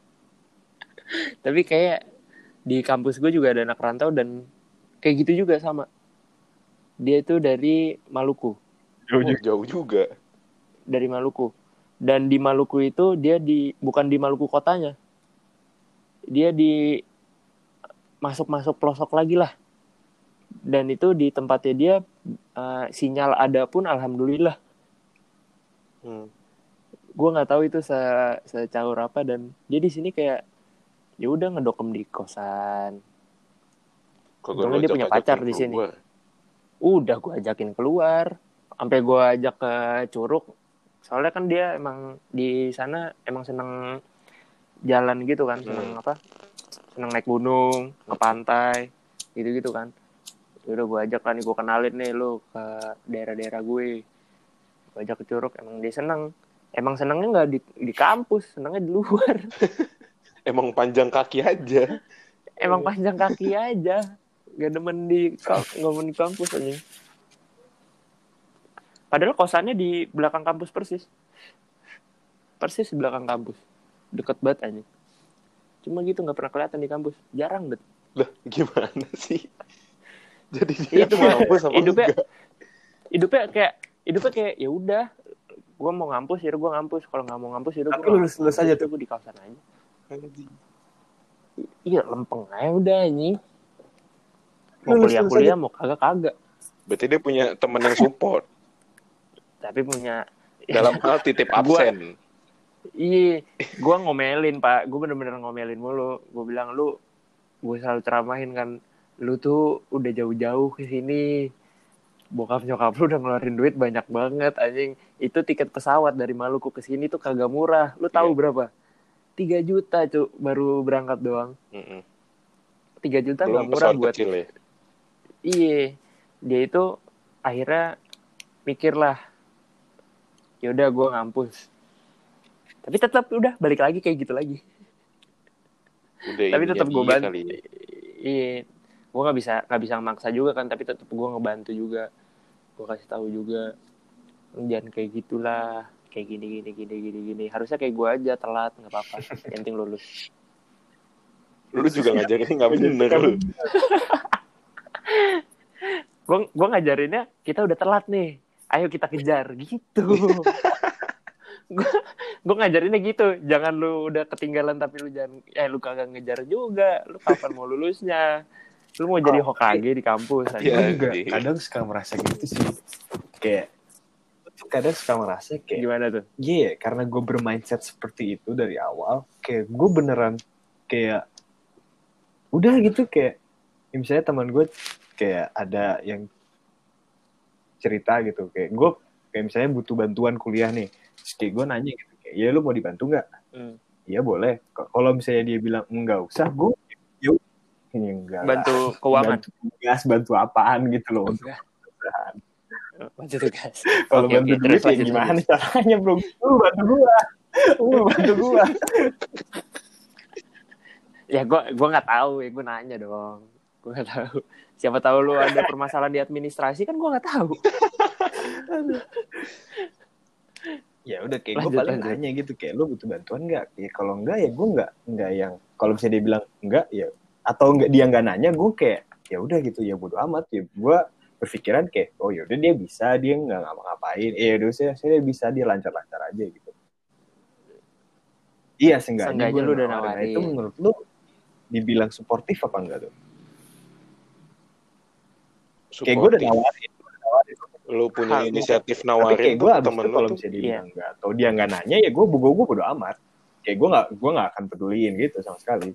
Tapi kayak di kampus gue juga ada anak rantau dan kayak gitu juga sama. Dia tuh dari Maluku. Jauh, oh, jauh juga. Dari Maluku. Dan di Maluku itu dia di bukan di Maluku kotanya. Dia di masuk-masuk pelosok lagi lah. Dan itu di tempatnya dia uh, sinyal ada pun alhamdulillah. Hmm. Gue nggak tahu itu se- secaur apa, dan dia di sini kayak ya udah ngedokem di kosan. Untungnya dia punya pacar di sini. Udah gue ajakin keluar, sampai gue ajak ke Curug. Soalnya kan dia emang di sana emang seneng jalan gitu kan, seneng hmm. apa? Seneng naik gunung, ke pantai, gitu-gitu kan. Udah gue ajak kan, gue kenalin nih lu ke daerah-daerah gue. Gue ajak ke Curug, emang dia seneng. Emang senengnya nggak di di kampus, senengnya di luar. Emang panjang kaki aja. Emang panjang kaki aja. Gak demen di gak demen di kampus aja. Padahal kosannya di belakang kampus persis. Persis di belakang kampus. Deket banget aja. Cuma gitu gak pernah kelihatan di kampus. Jarang banget. Lah gimana sih? Jadi dia itu ngampus sama hidupnya, enggak? Hidupnya kayak hidupnya kayak ya udah, gue mau ngampus ya gue ngampus. Kalau nggak mau ngampus ya udah gue lulus lulus aja tuh. Gue di kawasan aja. Iya lempeng aja udah ini. Mau kuliah-kuliah mau kagak-kagak. Berarti dia punya teman yang support. Tapi punya dalam hal titip absen. Iya, gue ngomelin pak, gue bener-bener ngomelin mulu. Gue bilang lu, gue selalu ceramahin kan, lu tuh udah jauh-jauh ke sini, bokap nyokap lu udah ngeluarin duit banyak banget, anjing. Itu tiket pesawat dari Maluku ke sini tuh kagak murah. Lu tahu yeah. berapa? tiga juta cu, baru berangkat doang. Mm-mm. tiga juta nggak murah buat. Kecil, ya? Iya, dia itu akhirnya mikir lah, yaudah gue ngampus. Tapi tetap udah balik lagi kayak gitu lagi. Udah tapi tetap gue bantu. Ya. Iya, gue nggak bisa nggak bisa maksa juga kan, tapi tetap gue ngebantu juga. Gue kasih tahu juga, jangan kayak gitulah, kayak gini gini gini gini gini. Harusnya kayak gue aja telat nggak apa-apa, yang penting lulus. Lu juga ngajarin nggak bener lu. gue gue ngajarinnya kita udah telat nih, ayo kita kejar gitu. gue gue ngajarinnya gitu, jangan lu udah ketinggalan tapi lu jangan eh lu kagak ngejar juga. Lu kapan mau lulusnya? Lu mau oh, jadi Hokage di kampus aja. Ya, juga kadang suka merasa gitu sih, kayak kadang suka merasa kayak gimana tuh? Iya, yeah, karena gue bermindset seperti itu dari awal, kayak gue beneran kayak udah gitu, kayak misalnya teman gue kayak ada yang cerita gitu, kayak gue kayak misalnya butuh bantuan kuliah nih, terus kayak gue nanya gitu, kayak ya lu mau dibantu nggak? Iya hmm. boleh. Kalau misalnya dia bilang enggak usah, gue ya enggak bantu keuangan, bantu tugas, bantu apaan gitu loh untuk perusahaan. Bantu tugas. Kalau okay, bantu okay, duit ya gimana caranya bro? Lu bantu gua, lu bantu gua. Ya gue gue nggak tahu ya, gue nanya dong. Gue nggak tahu. Siapa tahu lu ada permasalahan di administrasi kan gue nggak tahu. Ya udah kayak gue paling lanjut. Nanya gitu, kayak lu butuh bantuan nggak? Ya kalau enggak ya gue nggak nggak yang kalau misalnya dia bilang enggak ya atau enggak dia nggak nanya, gue kayak ya udah gitu ya bodo amat ya. Gue berpikiran kayak oh yaudah dia bisa, dia nggak ngapa-ngapain, eh udah saya saya bisa, dia lancar-lancar aja gitu. Iya seenggaknya gue lu udah nawarin. Itu menurut lu dibilang suportif apa enggak tuh? Suportif. Kayak gue udah nawarin, nawarin. Lu punya ha, inisiatif nawarin. Tapi kayak gue abis itu kalau misalnya dia bilang enggak atau dia nggak nanya ya gue gue gue bodo amat. Kayak gue nggak gue nggak akan peduliin gitu sama sekali.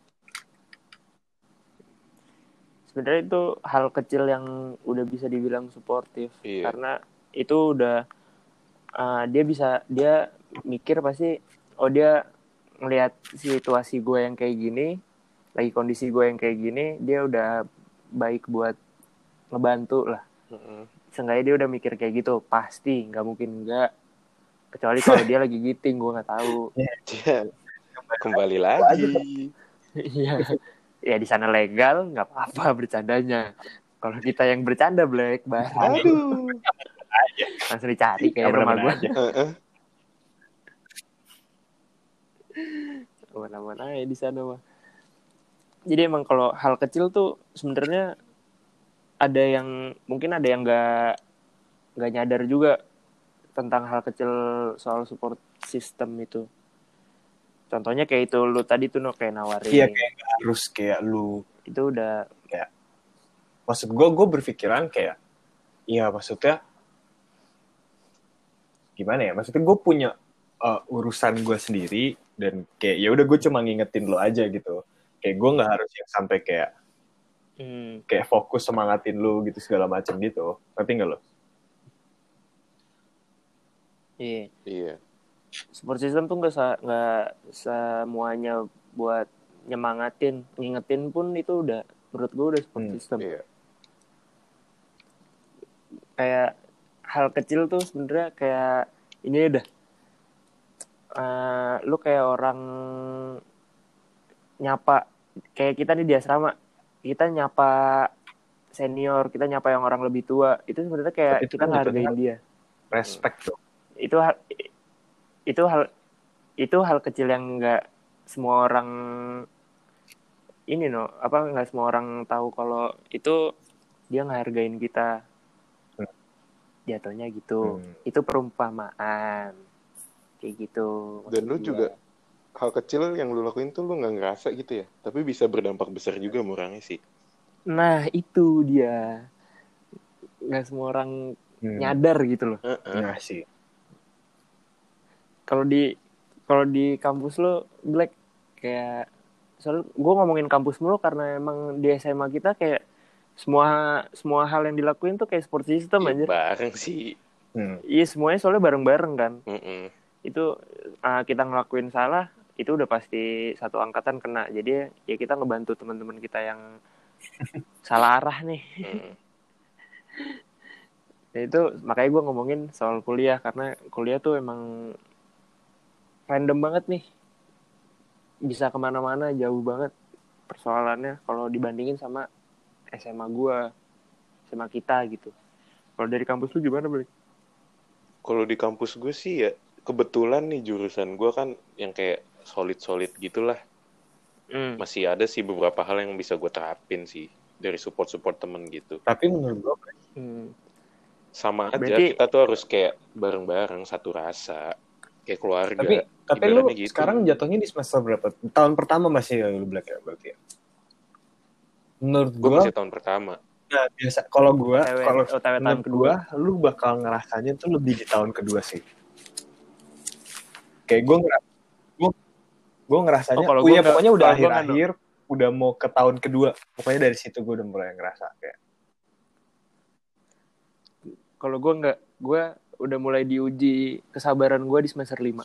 Sebenarnya itu hal kecil yang udah bisa dibilang suportif, iya. Karena itu udah uh, dia bisa dia mikir pasti oh dia ngelihat situasi gue yang kayak gini, lagi kondisi gue yang kayak gini, dia udah baik buat ngebantu lah. Uh-uh. Seenggaknya dia udah mikir kayak gitu, pasti nggak mungkin enggak, kecuali kalau dia lagi giting, gue nggak tahu. Ya, kembali lagi. Iya. Ya di sana legal, nggak apa-apa bercandanya. Kalau kita yang bercanda Black, bahaya. Aduh. Langsung dicari kayak rumah gue. Mana-mana ya di sana mah. Jadi emang kalau hal kecil tuh sebenarnya ada yang mungkin ada yang nggak nggak nyadar juga tentang hal kecil soal support system itu. Contohnya kayak itu lu tadi tuh no kayak nawarin. Iya kayak harus kayak lu itu udah kayak maksud gue gue berpikiran kayak iya maksudnya gimana ya, maksudnya gue punya uh, urusan gue sendiri dan kayak ya udah gue cuma ngingetin lo aja gitu, kayak gue nggak harus yang sampai kayak hmm. kayak fokus semangatin lu gitu segala macam gitu. Ngerti nggak lo? Iya. Iya. Support system tuh nggak nggak semuanya buat nyemangatin, ngingetin pun itu udah menurut gue udah support hmm. system. Iya. Kayak hal kecil tuh sebenarnya kayak ini udah uh, lu kayak orang nyapa, kayak kita nih di asrama, kita nyapa senior, kita nyapa yang orang lebih tua, itu sebenarnya kayak itu kita ngehargain kan dia. Respect tuh. Itu hal itu hal itu hal kecil yang nggak semua orang ini no, apa nggak semua orang tahu kalau itu dia ngehargain kita. Hmm. Jatuhnya gitu. Hmm. Itu perumpamaan. Kayak gitu. Dan lu juga hal kecil yang lu lakuin tuh lu nggak ngerasa gitu ya, tapi bisa berdampak besar juga murangnya sih. Nah itu dia, nggak semua orang hmm. nyadar gitu loh. Uh-uh. Nah sih. Kalau di kalau di kampus lo Black, kayak soal gue ngomongin kampus mulu karena emang di S M A kita kayak semua semua hal yang dilakuin tuh kayak support system ya, aja. Bareng sih. Iya hmm. semuanya soalnya bareng-bareng kan. Uh-uh. Itu uh, kita ngelakuin salah itu udah pasti satu angkatan kena, jadi ya kita ngebantu teman-teman kita yang salah arah nih. Hmm. Nah, itu makanya gue ngomongin soal kuliah, karena kuliah tuh emang random banget nih, bisa kemana-mana, jauh banget persoalannya kalau dibandingin sama S M A gue, S M A kita gitu. Kalau dari kampus lu gimana, Bro? Kalau di kampus gue sih ya kebetulan nih jurusan gue kan yang kayak solid-solid gitulah. Mm. Masih ada sih beberapa hal yang bisa gue terapin sih dari support-support temen gitu. Tapi menurut gue hmm. sama aja berarti, kita tuh harus kayak bareng-bareng satu rasa kayak keluarga. Tapi tapi lu gitu. Sekarang jatuhnya di semester berapa? Tahun pertama masih lu Black ya berarti ya? Menurut gue masih tahun pertama. Nah, biasa kalau gue kalau tahun kedua lu bakal ngerasanya tuh lebih di tahun kedua sih. Kayak gue ngerasa gue gue ngerasanya oh, ya pokoknya udah akhir-akhir udah mau ke tahun kedua. Pokoknya dari situ gue udah mulai ngerasa kayak kalau gue enggak, gue udah mulai diuji kesabaran gue di semester lima.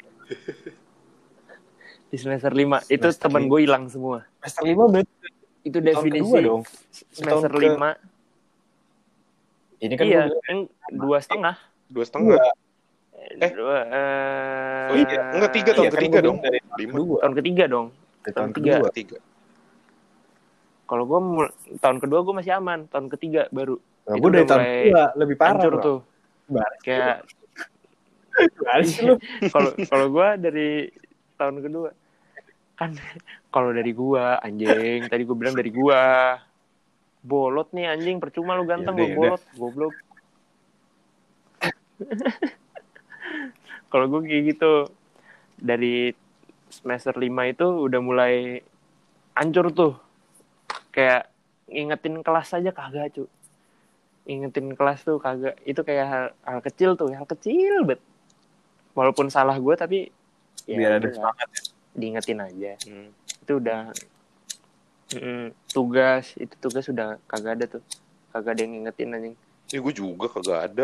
Di semester lima itu teman gue hilang semua. Semester lima berarti itu definisi dong. Semester ke... lima. Ini kan iya, yang dua setengah. Dua setengah. Eh, dua, uh... oh iya, enggak tiga tahun iya, ketiga kan dong. Dari lima. Tahun ketiga dong. Dari tahun ketiga. ketiga. Kalau gue mul- tahun kedua gue masih aman, tahun ketiga baru. Nah, gue dari tahun kedua lebih parah tuh. Baris, kayak kalau kalau gue dari tahun kedua kan. Kalau dari gua, anjing, tadi gua bilang dari gua. Bolot nih anjing, percuma lu ganteng, yaudah, gua bolot, goblok. Kalau gua kayak gitu, dari semester lima itu udah mulai hancur tuh. Kayak ngingetin kelas aja kagak, cu. Ngingetin kelas tuh kagak. Itu kayak hal, hal kecil tuh, hal kecil bet. Walaupun salah gua tapi ya biar ada semangat ya. Diingetin aja. Hmm. Itu udah mm, tugas itu tugas udah kagak ada tuh, kagak ada yang ngingetin anjing. Ya gue juga kagak ada.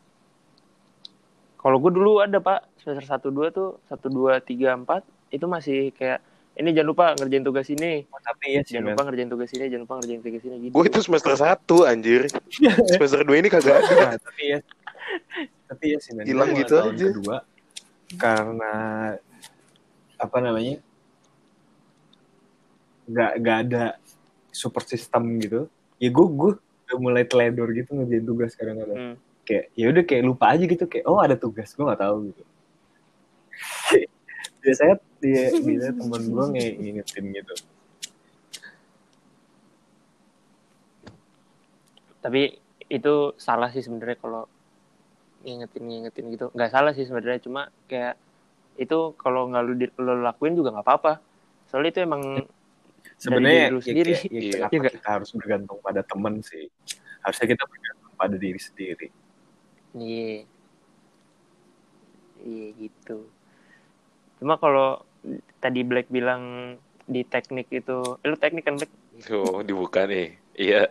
Kalau gue dulu ada pak, semester satu dua tuh satu dua tiga empat itu masih kayak ini jangan lupa ngerjain tugas ini. Oh, tapi ya jangan lupa ngerjain tugas ini, jangan lupa ngerjain tugas ini gitu. Gue itu semester satu anjir. Semester dua ini kagak ada. Nah, tapi ya tapi ya sih hilang gitu aja. Kedua karena apa namanya? Gak, gak ada support system gitu ya, gue gue udah mulai teledor gitu ngerjain tugas kadang-kadang. hmm. Kayak ya udah kayak lupa aja gitu, kayak oh ada tugas gue nggak tahu gitu. Biasanya dia bisa teman gue ngingetin gitu. Tapi itu salah sih sebenarnya kalau ngingetin ngingetin gitu, nggak salah sih sebenarnya, cuma kayak itu kalau nggak lu, lu lakuin juga nggak apa-apa, soalnya itu emang sebenarnya ya, sendiri. Ya, ya, kenapa ya, kita harus bergantung pada teman sih? Harusnya kita bergantung pada diri sendiri. Iya, iya gitu. Cuma kalau tadi Black bilang di teknik itu, eh, lu teknik kan Black? Oh, dibuka nih. Iya.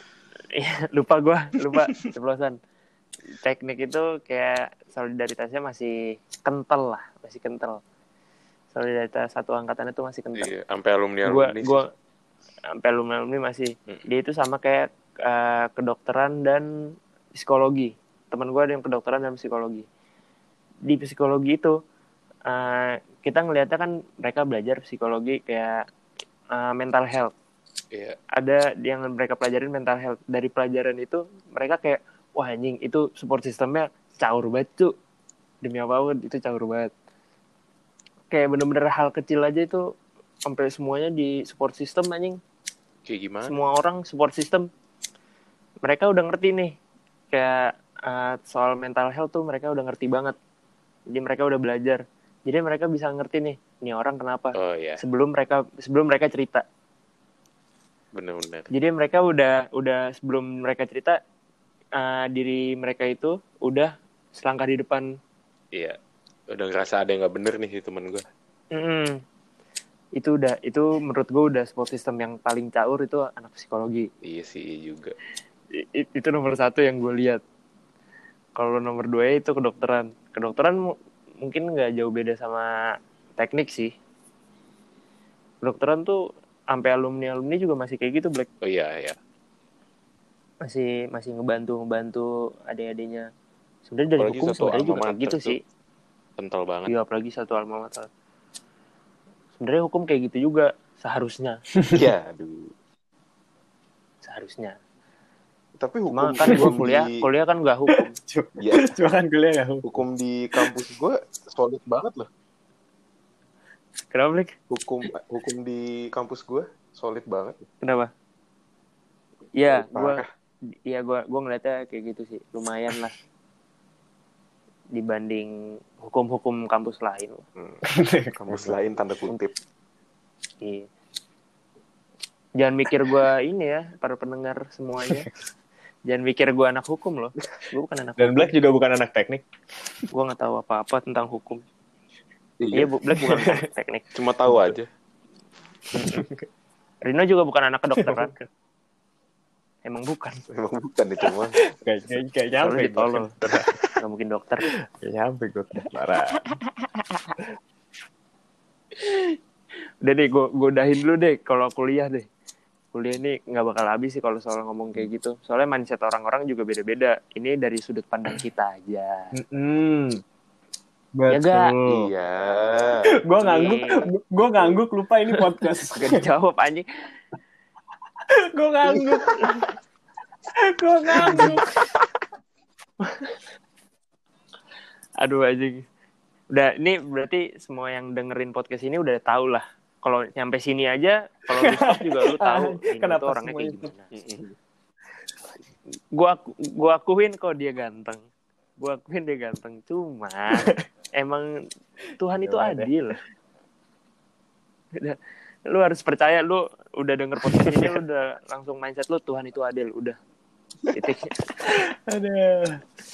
lupa gue, lupa ceplosan. Teknik itu kayak solidaritasnya masih kental lah, masih kental. Solidaritas satu angkatan itu masih kental. Iya, sampai alumni Gua, alumni gua, sampai alumni alumni masih. Hmm. Dia itu sama kayak uh, kedokteran dan psikologi. Teman gue ada yang kedokteran dan psikologi. Di psikologi itu uh, kita ngelihatnya kan mereka belajar psikologi kayak uh, mental health. Iya. Ada yang mereka pelajarin mental health. Dari pelajaran itu mereka kayak wah anjing itu support sistemnya caur banget tuh. Demi apapun itu caur banget. Kayak bener-bener hal kecil aja itu sampai semuanya di support system anjing. Kayak gimana? Semua orang support system. Mereka udah ngerti nih. Kayak uh, soal mental health tuh mereka udah ngerti banget. Jadi mereka udah belajar. Jadi mereka bisa ngerti nih, nih orang kenapa. Oh, iya. Sebelum mereka sebelum mereka cerita. Bener-bener. Jadi mereka udah udah sebelum mereka cerita uh, diri mereka itu udah selangkah di depan. Iya. Udah ngerasa ada yang nggak bener nih si temen gue. Mm-hmm. Itu udah itu menurut gue udah support system yang paling caur itu anak psikologi. Iya sih juga. I, itu nomor satu yang gue lihat. Kalau nomor dua itu kedokteran. Kedokteran m- mungkin nggak jauh beda sama teknik sih. Kedokteran tuh sampai alumni alumni juga masih kayak gitu Black. Oh iya iya. Masih masih ngebantu ngebantu adik-adiknya. Sebenarnya dari apalagi hukum sebenarnya juga kayak gitu tuh. Sih. Kental banget. Iya, apalagi satu alma mater. Sebenarnya hukum kayak gitu juga seharusnya. Iya, aduh. Seharusnya. Tapi hukum Cuma kan gue kuliah, di... kuliah kan gak hukum. Iya, cuma kan kuliah gak hukum. Hukum di kampus gue solid banget loh. Kenapa, Blik? Hukum hukum di kampus gue solid banget. Kenapa? Iya, gue Iya, gue gue ngeliatnya kayak gitu sih, lumayan lah. Dibanding hukum-hukum kampus lain. Hmm. Kampus lain tanda kutip. Iya. Jangan mikir gue ini ya, para pendengar semuanya. Jangan mikir gue anak hukum loh. Gue bukan anak Dan hukum. Black juga bukan anak teknik. Gue nggak tahu apa-apa tentang hukum. Iya, iya Black bukan anak teknik. Cuma tahu aja. Rino juga bukan anak kedokteran. Emang bukan. Emang bukan itu mah. Kayak kayak nyampe ditolong. Gak mungkin dokter. Kayak nyampe gue parah. Udah deh, gue udahin dulu deh kalau kuliah deh. Kuliah ini nggak bakal habis sih kalau soal ngomong kayak gitu. Soalnya mindset orang-orang juga beda-beda. Ini dari sudut pandang kita aja. Mm-hmm. Betul. Ya gak? Iya. Gue ngangguk, gue ngangguk lupa ini podcast. Gak dijawab anjing. Gue ngangguk. Gue ngangguk. Aduh anjing. Udah, ini berarti semua yang dengerin podcast ini udah tahu lah. Kalau nyampe sini aja, kalau di stop juga lu tahu ini tuh orangnya kayak gimana. Gue aku, gua akuin kok dia ganteng. Gue akuin dia ganteng. Cuma emang Tuhan itu adil. Udah, lu harus percaya, lu udah denger podcast ini, lu udah langsung mindset lu Tuhan itu adil. Udah. Titik. Aduh.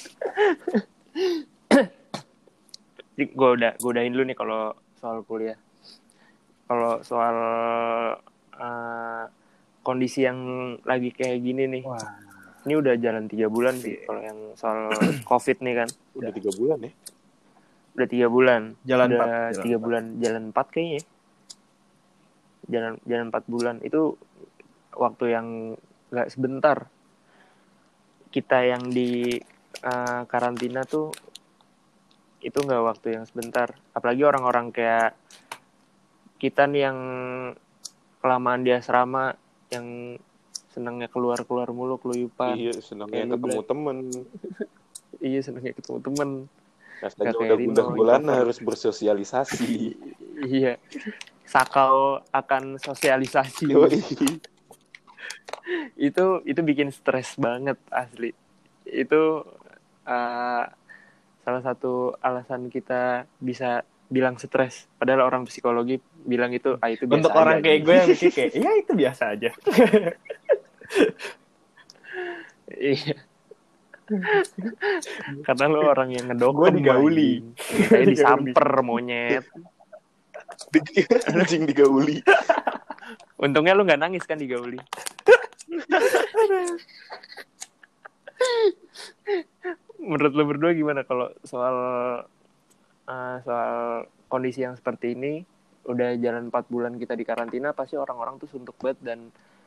Gue udah, gue udahin dulu nih kalau soal kuliah. Kalau soal uh, kondisi yang lagi kayak gini nih. Wah. Ini udah jalan tiga bulan sih. Kalau yang soal COVID nih kan. Udah tiga bulan ya? Udah tiga bulan. Jalan udah empat. tiga bulan. Jalan empat kayaknya. Jalan jalan empat bulan. Itu waktu yang gak sebentar. Kita yang di uh, karantina tuh itu gak waktu yang sebentar. Apalagi orang-orang kayak kita nih yang kelamaan di asrama, yang senangnya keluar-keluar mulu, keluyupan. Iya, senangnya ketemu temen. Iya, senangnya ketemu temen. Rasanya udah bulan-bulan harus bersosialisasi. Iya, sakau akan sosialisasi. itu itu bikin stres banget asli. Itu uh, salah satu alasan kita bisa bilang stres. Padahal orang psikologi bilang itu, ah itu biasa. Untuk orang kayak gue yang mikir kayak, ya itu biasa aja. Iya. Karena lo orang yang ngedokter. Gue digauli. Saya disamper monyet. Anjing digauli. Untungnya lu nggak nangis kan digauli. Menurut lu berdua gimana kalau soal uh, soal kondisi yang seperti ini? Udah jalan empat bulan kita di karantina, pasti orang-orang tuh suntuk banget dan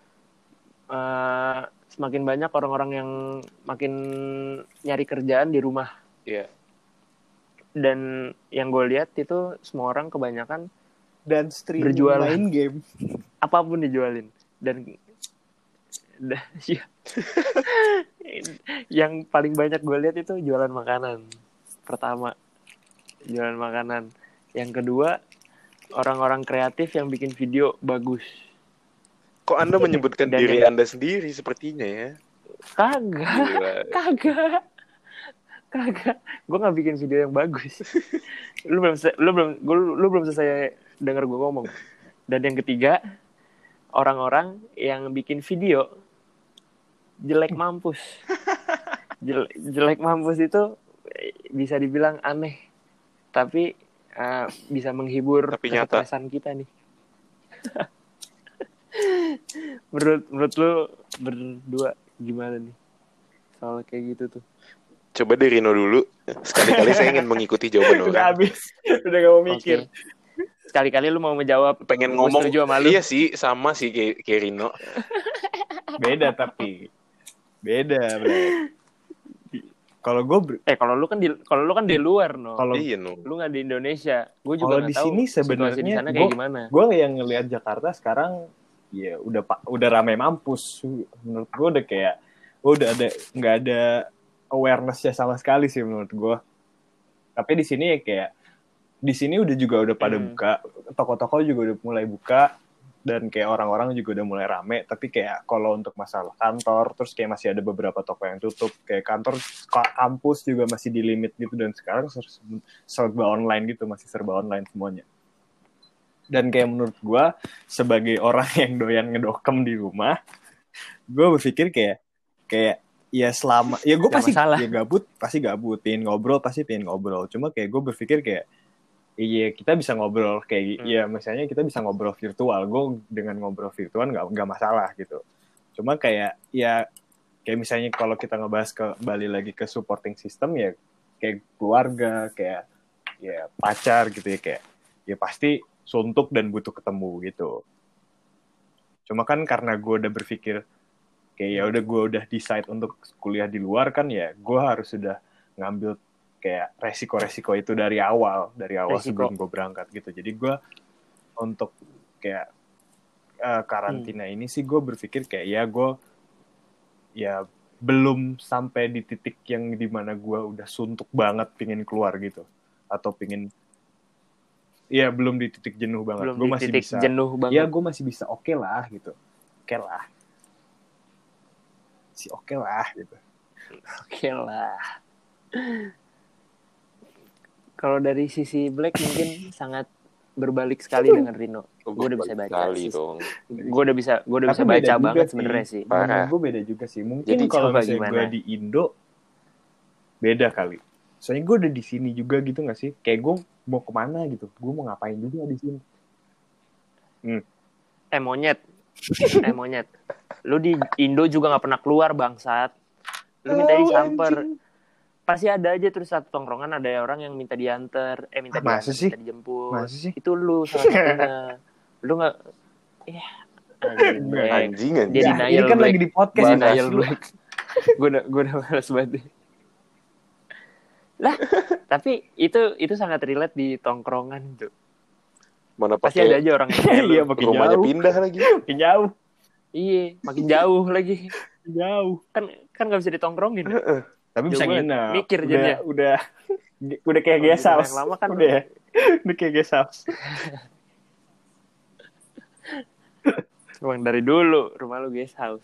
uh, semakin banyak orang-orang yang makin nyari kerjaan di rumah. Iya. Yeah. Dan yang gue lihat itu semua orang kebanyakan dan stream berjualan main game. Apapun dijualin. Dan, dan ya. Yang paling banyak gue lihat itu jualan makanan. Pertama, jualan makanan. Yang kedua, orang-orang kreatif yang bikin video bagus. Kok Anda menyebutkan dan diri yang... Anda sendiri sepertinya ya? Kagak. Kagak. Kagak. Gue nggak bikin video yang bagus. Lu belum lu belum gua, lu belum selesai dengar gue ngomong. Dan yang ketiga, orang-orang yang bikin video jelek mampus. Jelek, jelek mampus itu bisa dibilang aneh, tapi uh, bisa menghibur keteresan kita nih. menurut menurut lu berdua gimana nih soal kayak gitu tuh? Coba dari Rino dulu. Sekali-kali saya ingin mengikuti jawaban orang. Udah habis, udah gak mau mikir. Okay. Sekali-kali lu mau menjawab. Pengen ngomong. Iya sih, sama sih kayak, kayak Rino. Beda tapi. Beda, bro. Kalau gue eh kalau lu kan di kalau lu kan di luar no. Kalau iya no. Lu nggak di Indonesia. Gue juga nggak tahu. Kalau di sini sebenarnya gue gue yang ngelihat Jakarta sekarang ya udah pak udah ramai mampus. Menurut gue udah kayak gue udah ada nggak ada awareness-nya sama sekali sih menurut gue. Tapi di sini ya kayak di sini udah juga udah pada hmm. buka, toko-toko juga udah mulai buka dan kayak orang-orang juga udah mulai rame. Tapi kayak kalau untuk masalah kantor, terus kayak masih ada beberapa toko yang tutup. Kayak kantor, kampus juga masih di limit gitu dan sekarang serba online gitu, masih serba online semuanya. Dan kayak menurut gue sebagai orang yang doyan ngedokem di rumah, gue berpikir kayak kayak ya selama ya gue pasti masalah. Ya gabut pasti gabut, pengen ngobrol pasti pengen ngobrol. Cuma kayak gue berpikir kayak iya kita bisa ngobrol kayak hmm. ya misalnya kita bisa ngobrol virtual. Gue dengan ngobrol virtual nggak nggak masalah gitu. Cuma kayak ya kayak misalnya kalau kita ngebahas ke balik lagi ke supporting system ya kayak keluarga kayak ya pacar gitu ya kayak ya pasti suntuk dan butuh ketemu gitu. Cuma kan karena gue udah berpikir kayak ya udah gue udah decide untuk kuliah di luar kan ya gue harus sudah ngambil kayak resiko-resiko itu dari awal dari awal resiko. Sebelum gue berangkat gitu. Jadi gue untuk kayak uh, karantina hmm. ini sih gue berpikir kayak ya gue ya belum sampai di titik yang dimana gue udah suntuk banget pingin keluar gitu atau pingin ya belum di titik jenuh banget. Gue masih bisa jenuh banget. Ya gue masih bisa oke okay lah gitu oke okay lah si oke okay lah gitu. Oke okay lah. Kalau dari sisi Black mungkin sangat berbalik sekali dengan Rino. Gue udah bisa baca. Gue udah bisa, gue udah bisa baca banget sebenarnya sih. Gue beda juga sih. Mungkin kalau misalnya gue di Indo beda kali. Soalnya gue udah di sini juga gitu nggak sih? Kayak gue mau kemana gitu? Gue mau ngapain juga di sini? Hmm. Eh monyet, eh monyet. Lu di Indo juga nggak pernah keluar bangsat. Lu minta oh, disamper. Anjing. Pasti ada aja terus satu tongkrongan ada orang yang minta diantar, eh minta diantar, minta dijemput. Masa sih? Itu lu salah satunya. Lu nggak ya anjing, anjing, anjing. Jadi ya, ini kan Black. Lagi di podcast ini Black. Gue udah gue udah malas banget. Lah, tapi itu itu sangat relate di tongkrongan tuh. Mana pasti ada aja orang yang iya, makin rumahnya jauh. Pindah lagi. Makin jauh. Iya, makin jauh lagi. Jauh. Kan kan enggak bisa ditongkrongin. Tapi bisa nginep. Mikir udah, jadinya. Udah udah kayak guest house. Lama kan udah. Udah kayak guest house. Emang dari dulu rumah lu guest house.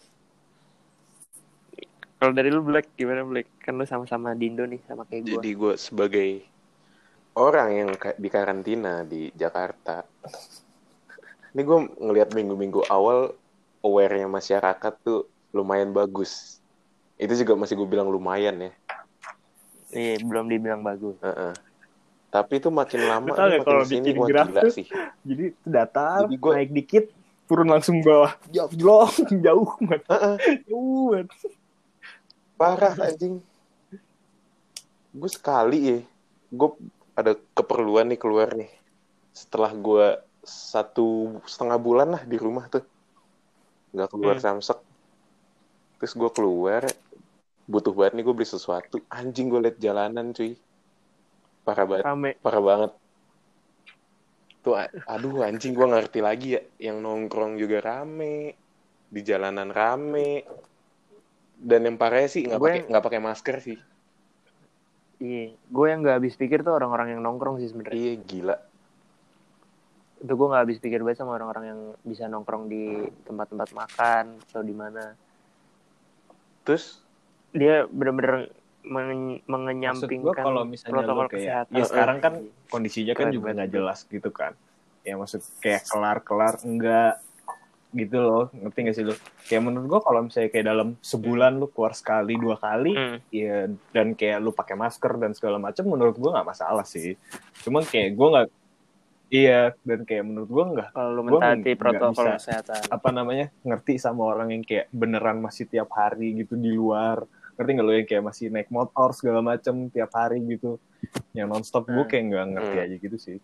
Kalau dari lu Black gimana Black? Kan lu sama-sama di Indo nih sama kayak gue. Jadi gue sebagai orang yang di karantina di Jakarta. Ini gue ngelihat minggu-minggu awal aware-nya masyarakat tuh lumayan bagus. Itu juga masih gue bilang lumayan ya. Iya, belum dibilang bagus. Uh-uh. Tapi itu makin lama makin kalau bikin graf gila tuh, sih. Jadi datar, jadi gua, naik dikit, turun langsung bawah. Jauh, jauh, jauh banget. Uh-uh. Jauh banget. Parah anjing. Gue sekali ya, gue ada keperluan nih keluar nih. Setelah gue satu setengah bulan lah di rumah tuh, nggak keluar hmm. samsek. Terus gue keluar, butuh banget nih gue beli sesuatu. Anjing gue liat jalanan cuy, parah banget, Rame. parah banget. Tuh, aduh anjing gue ngerti lagi ya, yang nongkrong juga rame, di jalanan rame, dan yang parahnya sih nggak pakai nggak pakai masker sih. Iya, gue yang nggak habis pikir tuh orang-orang yang nongkrong sih sebenarnya. Iya gila. Itu gue nggak habis pikir banget sama orang-orang yang bisa nongkrong di tempat-tempat makan atau di mana. Terus dia benar-benar men- mengenyampingkan kalau misalnya protokol kayak, kesehatan. Ya sekarang kan kondisinya kan juga nggak jelas gitu kan. Ya maksud kayak kelar-kelar enggak gitu loh, ngerti gak sih lo? Kayak menurut gue kalau misalnya kayak dalam sebulan lu keluar sekali dua kali, hmm. ya dan kayak lu pakai masker dan segala macam, menurut gue nggak masalah sih. Cuman kayak gue nggak, iya dan kayak menurut gue nggak. Kalau lu mentaati protokol bisa, kesehatan, apa namanya, ngerti sama orang yang kayak beneran masih tiap hari gitu di luar, ngerti nggak lo yang kayak masih naik motor segala macam tiap hari gitu, yang nonstop hmm. gue kayak nggak ngerti hmm. aja gitu sih.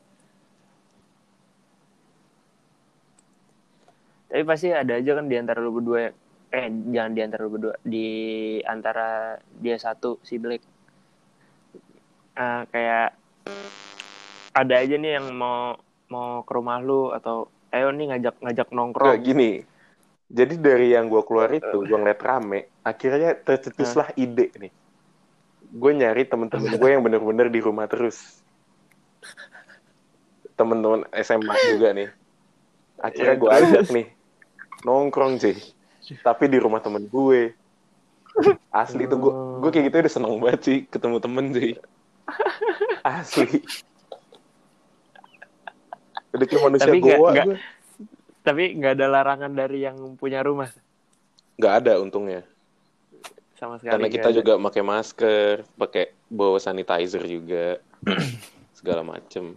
Tapi pasti ada aja kan di antara lu berdua, eh jangan di antara lu berdua, di antara dia satu si Black, uh, kayak ada aja nih yang mau mau ke rumah lu atau ayo nih ngajak ngajak nongkrong. Gak gini, jadi dari yang gue keluar itu gue ngeliat rame, akhirnya tercetuslah huh? ide nih, gue nyari temen-temen gue yang bener-bener di rumah terus, temen-temen S M A juga nih, akhirnya gue ajak nih nongkrong sih, tapi di rumah temen gue. Asli tuh gue, gue kayak gitu udah seneng banget sih ketemu temen sih. Asli. Udah kayak manusia tapi goa gak, gue. Tapi nggak ada larangan dari yang punya rumah. Nggak ada untungnya. Sama sekali. Karena kita juga pakai masker, pakai bawa sanitizer juga, segala macem.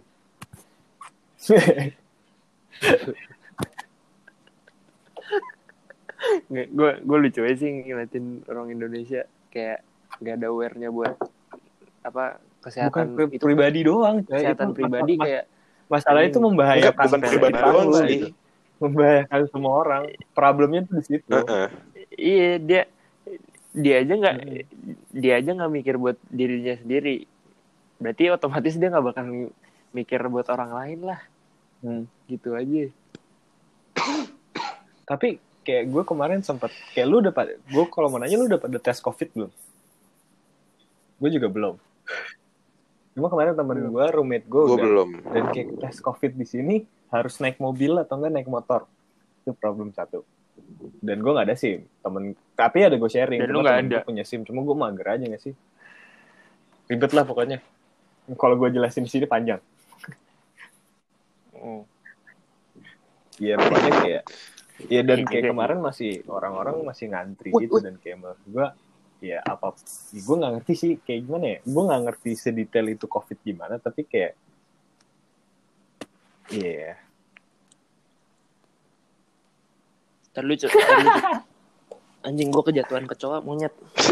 gue gue lucu aja sih ngeliatin orang Indonesia kayak nggak ada aware-nya buat apa kesehatan. Bukan itu pribadi doang, kesehatan itu pribadi mas- kayak masalah itu membahayakan. Bukan pribadi doang sih, gitu. Membahayakan semua orang. Problemnya tuh di situ. Uh-uh. Iya, dia dia aja nggak hmm. dia aja nggak mikir buat dirinya sendiri, berarti otomatis dia nggak bakal mikir buat orang lain lah. Hmm. Gitu aja. Tapi kayak gue kemarin sempat kayak lu udah pada, gue kalau mau nanya lu udah pada tes COVID belum? Gue juga belum. Cuma kemarin temen gue, roommate gue udah. Belum. Dan kayak tes COVID di sini harus naik mobil atau enggak naik motor. Itu problem satu. Dan gue nggak ada SIM, temen. Tapi ada gue sharing. Dan cuma lu nggak temen ada. Gue punya SIM, cuma gue mager aja nggak sih? Ribet lah pokoknya. Kalau gue jelasin di sini panjang. Oh. Iya pokoknya kayak. Ya dan kayak kemarin masih orang-orang masih ngantri gitu dan kayak menurut gue ya apa gue nggak ngerti sih kayak gimana ya, gue nggak ngerti sedetail itu COVID gimana, tapi kayak iya yeah. terlucu, terlucu. Anjing gue kejatuhan kecoa monyet.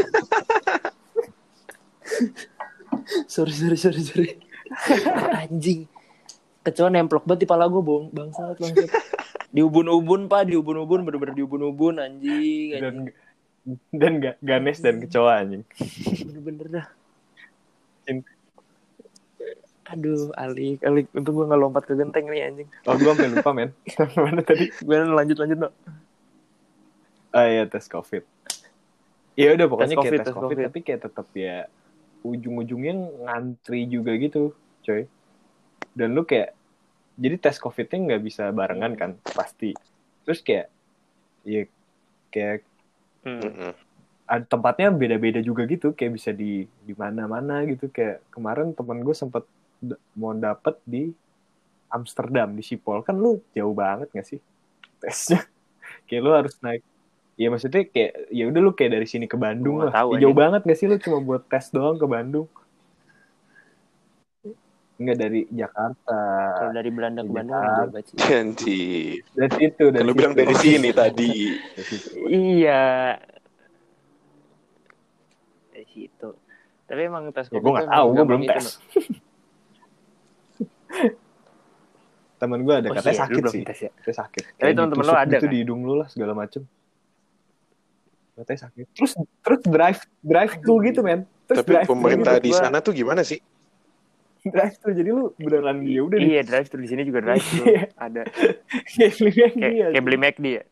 sorry sorry sorry sorry anjing kecoa nemplok banget di pala gue, bong bangsat bangsat. Diubun-ubun pak, diubun-ubun, bener-bener diubun-ubun anjing, anjing. Dan dan gak ganes dan kecoa anjing. Bener-bener dah. Aduh, Alik, Alik, untung gue nggak lompat ke genteng nih anjing. Oh, gue sampai lupa men. Mana tadi? Gue lanjut lanjut no. Ah iya tes COVID. Iya udah pokoknya tes COVID, kayak tes, tes COVID, COVID tapi kayak tetap ya ujung-ujungnya ngantri juga gitu, coy. Dan lu kayak jadi tes COVID-nya nggak bisa barengan kan, pasti. Terus kayak, ya kayak hmm. tempatnya beda-beda juga gitu, kayak bisa di di mana-mana gitu. Kayak kemarin teman gue sempat d- mau dapet di Amsterdam di Schiphol, kan lu jauh banget nggak sih tesnya? Kayak lu harus naik, ya maksudnya kayak ya udah lu kayak dari sini ke Bandung lah, ya, jauh banget nggak sih lu cuma buat tes doang ke Bandung? Enggak, dari Jakarta. Kalau dari Belanda ke Bandung jauh banget sih. Janji. Dari situ, dari Kan lu situ. bilang dari sini tadi. Dari situ. Iya. Dari situ. Tapi emang tes Ya COVID gue nggak tahu, gue belum tes. Temen gue ada Oh, katanya iya, sakit lu belum sih. tes ya? Katanya sakit. Tapi temen-temen lo ada gitu kan? di hidung lu lah segala macem. Katanya sakit. Terus terus drive drive thru gitu men. Terus Tapi pemerintah di sana tuh gimana sih? Drive thru, jadi lu beneran dia udah. Iya, drive thru di sini juga drive thru. Ada. Kayak beli McD Kayak kayak beli McD ya.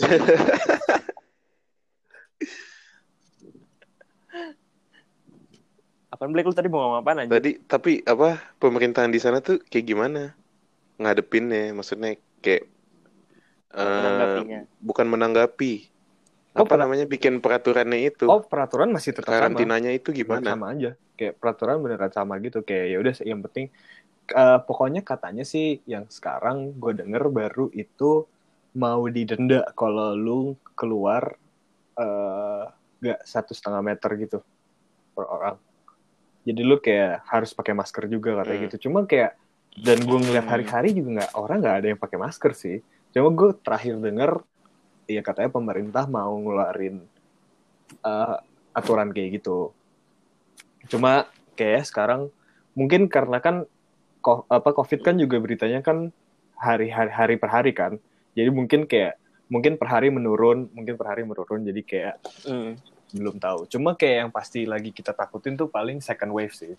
Apaan Black, lu tadi mau ngomong apaan aja? Tadi tapi apa pemerintahan di sana tuh kayak gimana ngadepinnya? Maksudnya kayak uh, bukan menanggapi. Oh, apa per- namanya bikin peraturannya itu? Oh, peraturan masih tetap karantinanya sama. itu gimana? Sama aja. Kayak peraturan beneran sama gitu. Kayak ya udah yang penting uh, pokoknya katanya sih yang sekarang gue denger baru itu mau didenda kalau lu keluar uh, gak satu setengah meter gitu per orang. Jadi lu kayak harus pakai masker juga katanya hmm. gitu. Cuma kayak dan gue ngeliat hari-hari juga nggak orang nggak ada yang pakai masker sih. Cuma gue terakhir denger ya katanya pemerintah mau ngeluarin uh, aturan kayak gitu. Cuma kayak sekarang mungkin karena kan ko, apa COVID kan juga beritanya kan hari-hari hari per hari kan. Jadi mungkin kayak mungkin per hari menurun, mungkin per hari menurun. Jadi kayak mm. belum tahu. Cuma kayak yang pasti lagi kita takutin tuh paling second wave sih.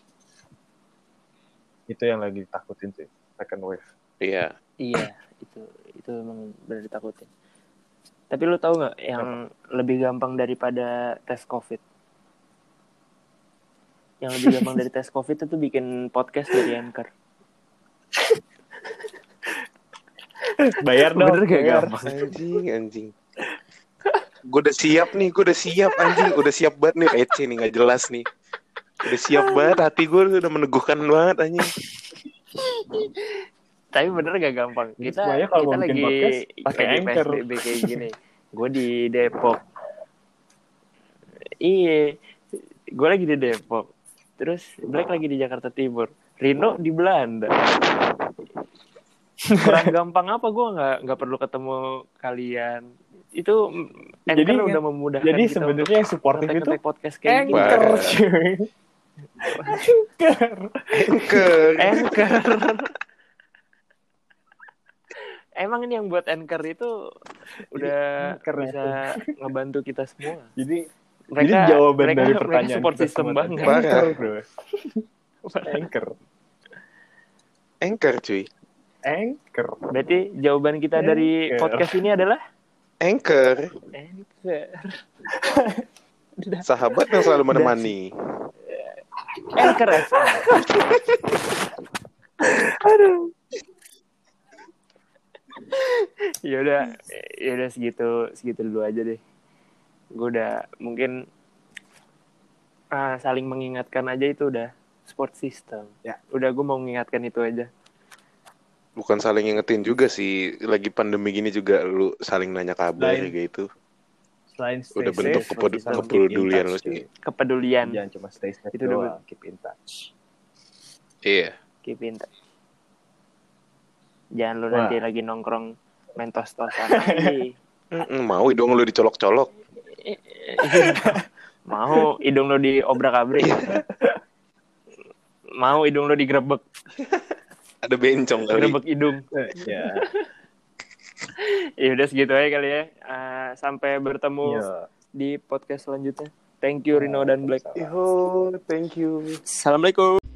Itu yang lagi takutin sih, second wave. Iya. Iya, itu itu emang benar ditakutin. Tapi lu tahu nggak yang apa? Lebih gampang daripada tes COVID? Yang lebih gampang dari tes COVID itu bikin podcast dari Anchor. Bayar dong. Bener gak gampang? Anjing, anjing. Gue udah siap nih, gue udah siap anjing. Udah siap banget nih, receh nih, gak jelas nih. Udah siap banget, hati gue udah meneguhkan banget anjing. Tapi bener gak gampang. Kita semuanya kalau kita mau bikin lagi podcast pakai Anchor. P S B B kayak gini. Gue di Depok. Iya, gue lagi di Depok. Terus Black lagi di Jakarta Timur. Rino di Belanda. Kurang gampang apa? Gue nggak nggak perlu ketemu kalian. Itu Anchor jadi, udah memudahkan. Jadi sebenarnya yang supportif itu podcast kayak Anchor. Anchor. Anchor. Anchor. Emang ini yang buat Anchor itu udah Anchor bisa itu ngebantu kita semua. Jadi mereka, jadi jawaban mereka, dari pertanyaan support system banget. Anchor, bro. Anchor. Anchor, cuy. Anchor. Berarti jawaban kita Anchor. Dari podcast ini adalah Anchor. Anchor. Sahabat yang selalu menemani. Anchor. Aduh. Yaudah, yaudah segitu, segitu dulu aja deh. Gue udah mungkin ah, saling mengingatkan aja itu udah support system. Ya, udah gue mau mengingatkan itu aja. Bukan saling ngingetin juga sih, lagi pandemi gini juga lu saling nanya kabar Lain. Gitu. Selain stay udah bentuk safe, keped- kepedulian lu sih. Kepedulian. Jangan cuma stay safe itu doang, keep in touch. Iya. Keep in touch. Jangan lu Wah. nanti lagi nongkrong main tos-tosan lagi. Mau hidung lu dicolok-colok. Mau hidung lu diobrak-abrik. Mau hidung lu digerebek. Ada bencong kali. Gerebek hidung. Ya. Ya udah segitu aja kali ya. Uh, sampai bertemu ya. Di podcast selanjutnya. Thank you Rino dan Black. Yo, thank you. Assalamualaikum.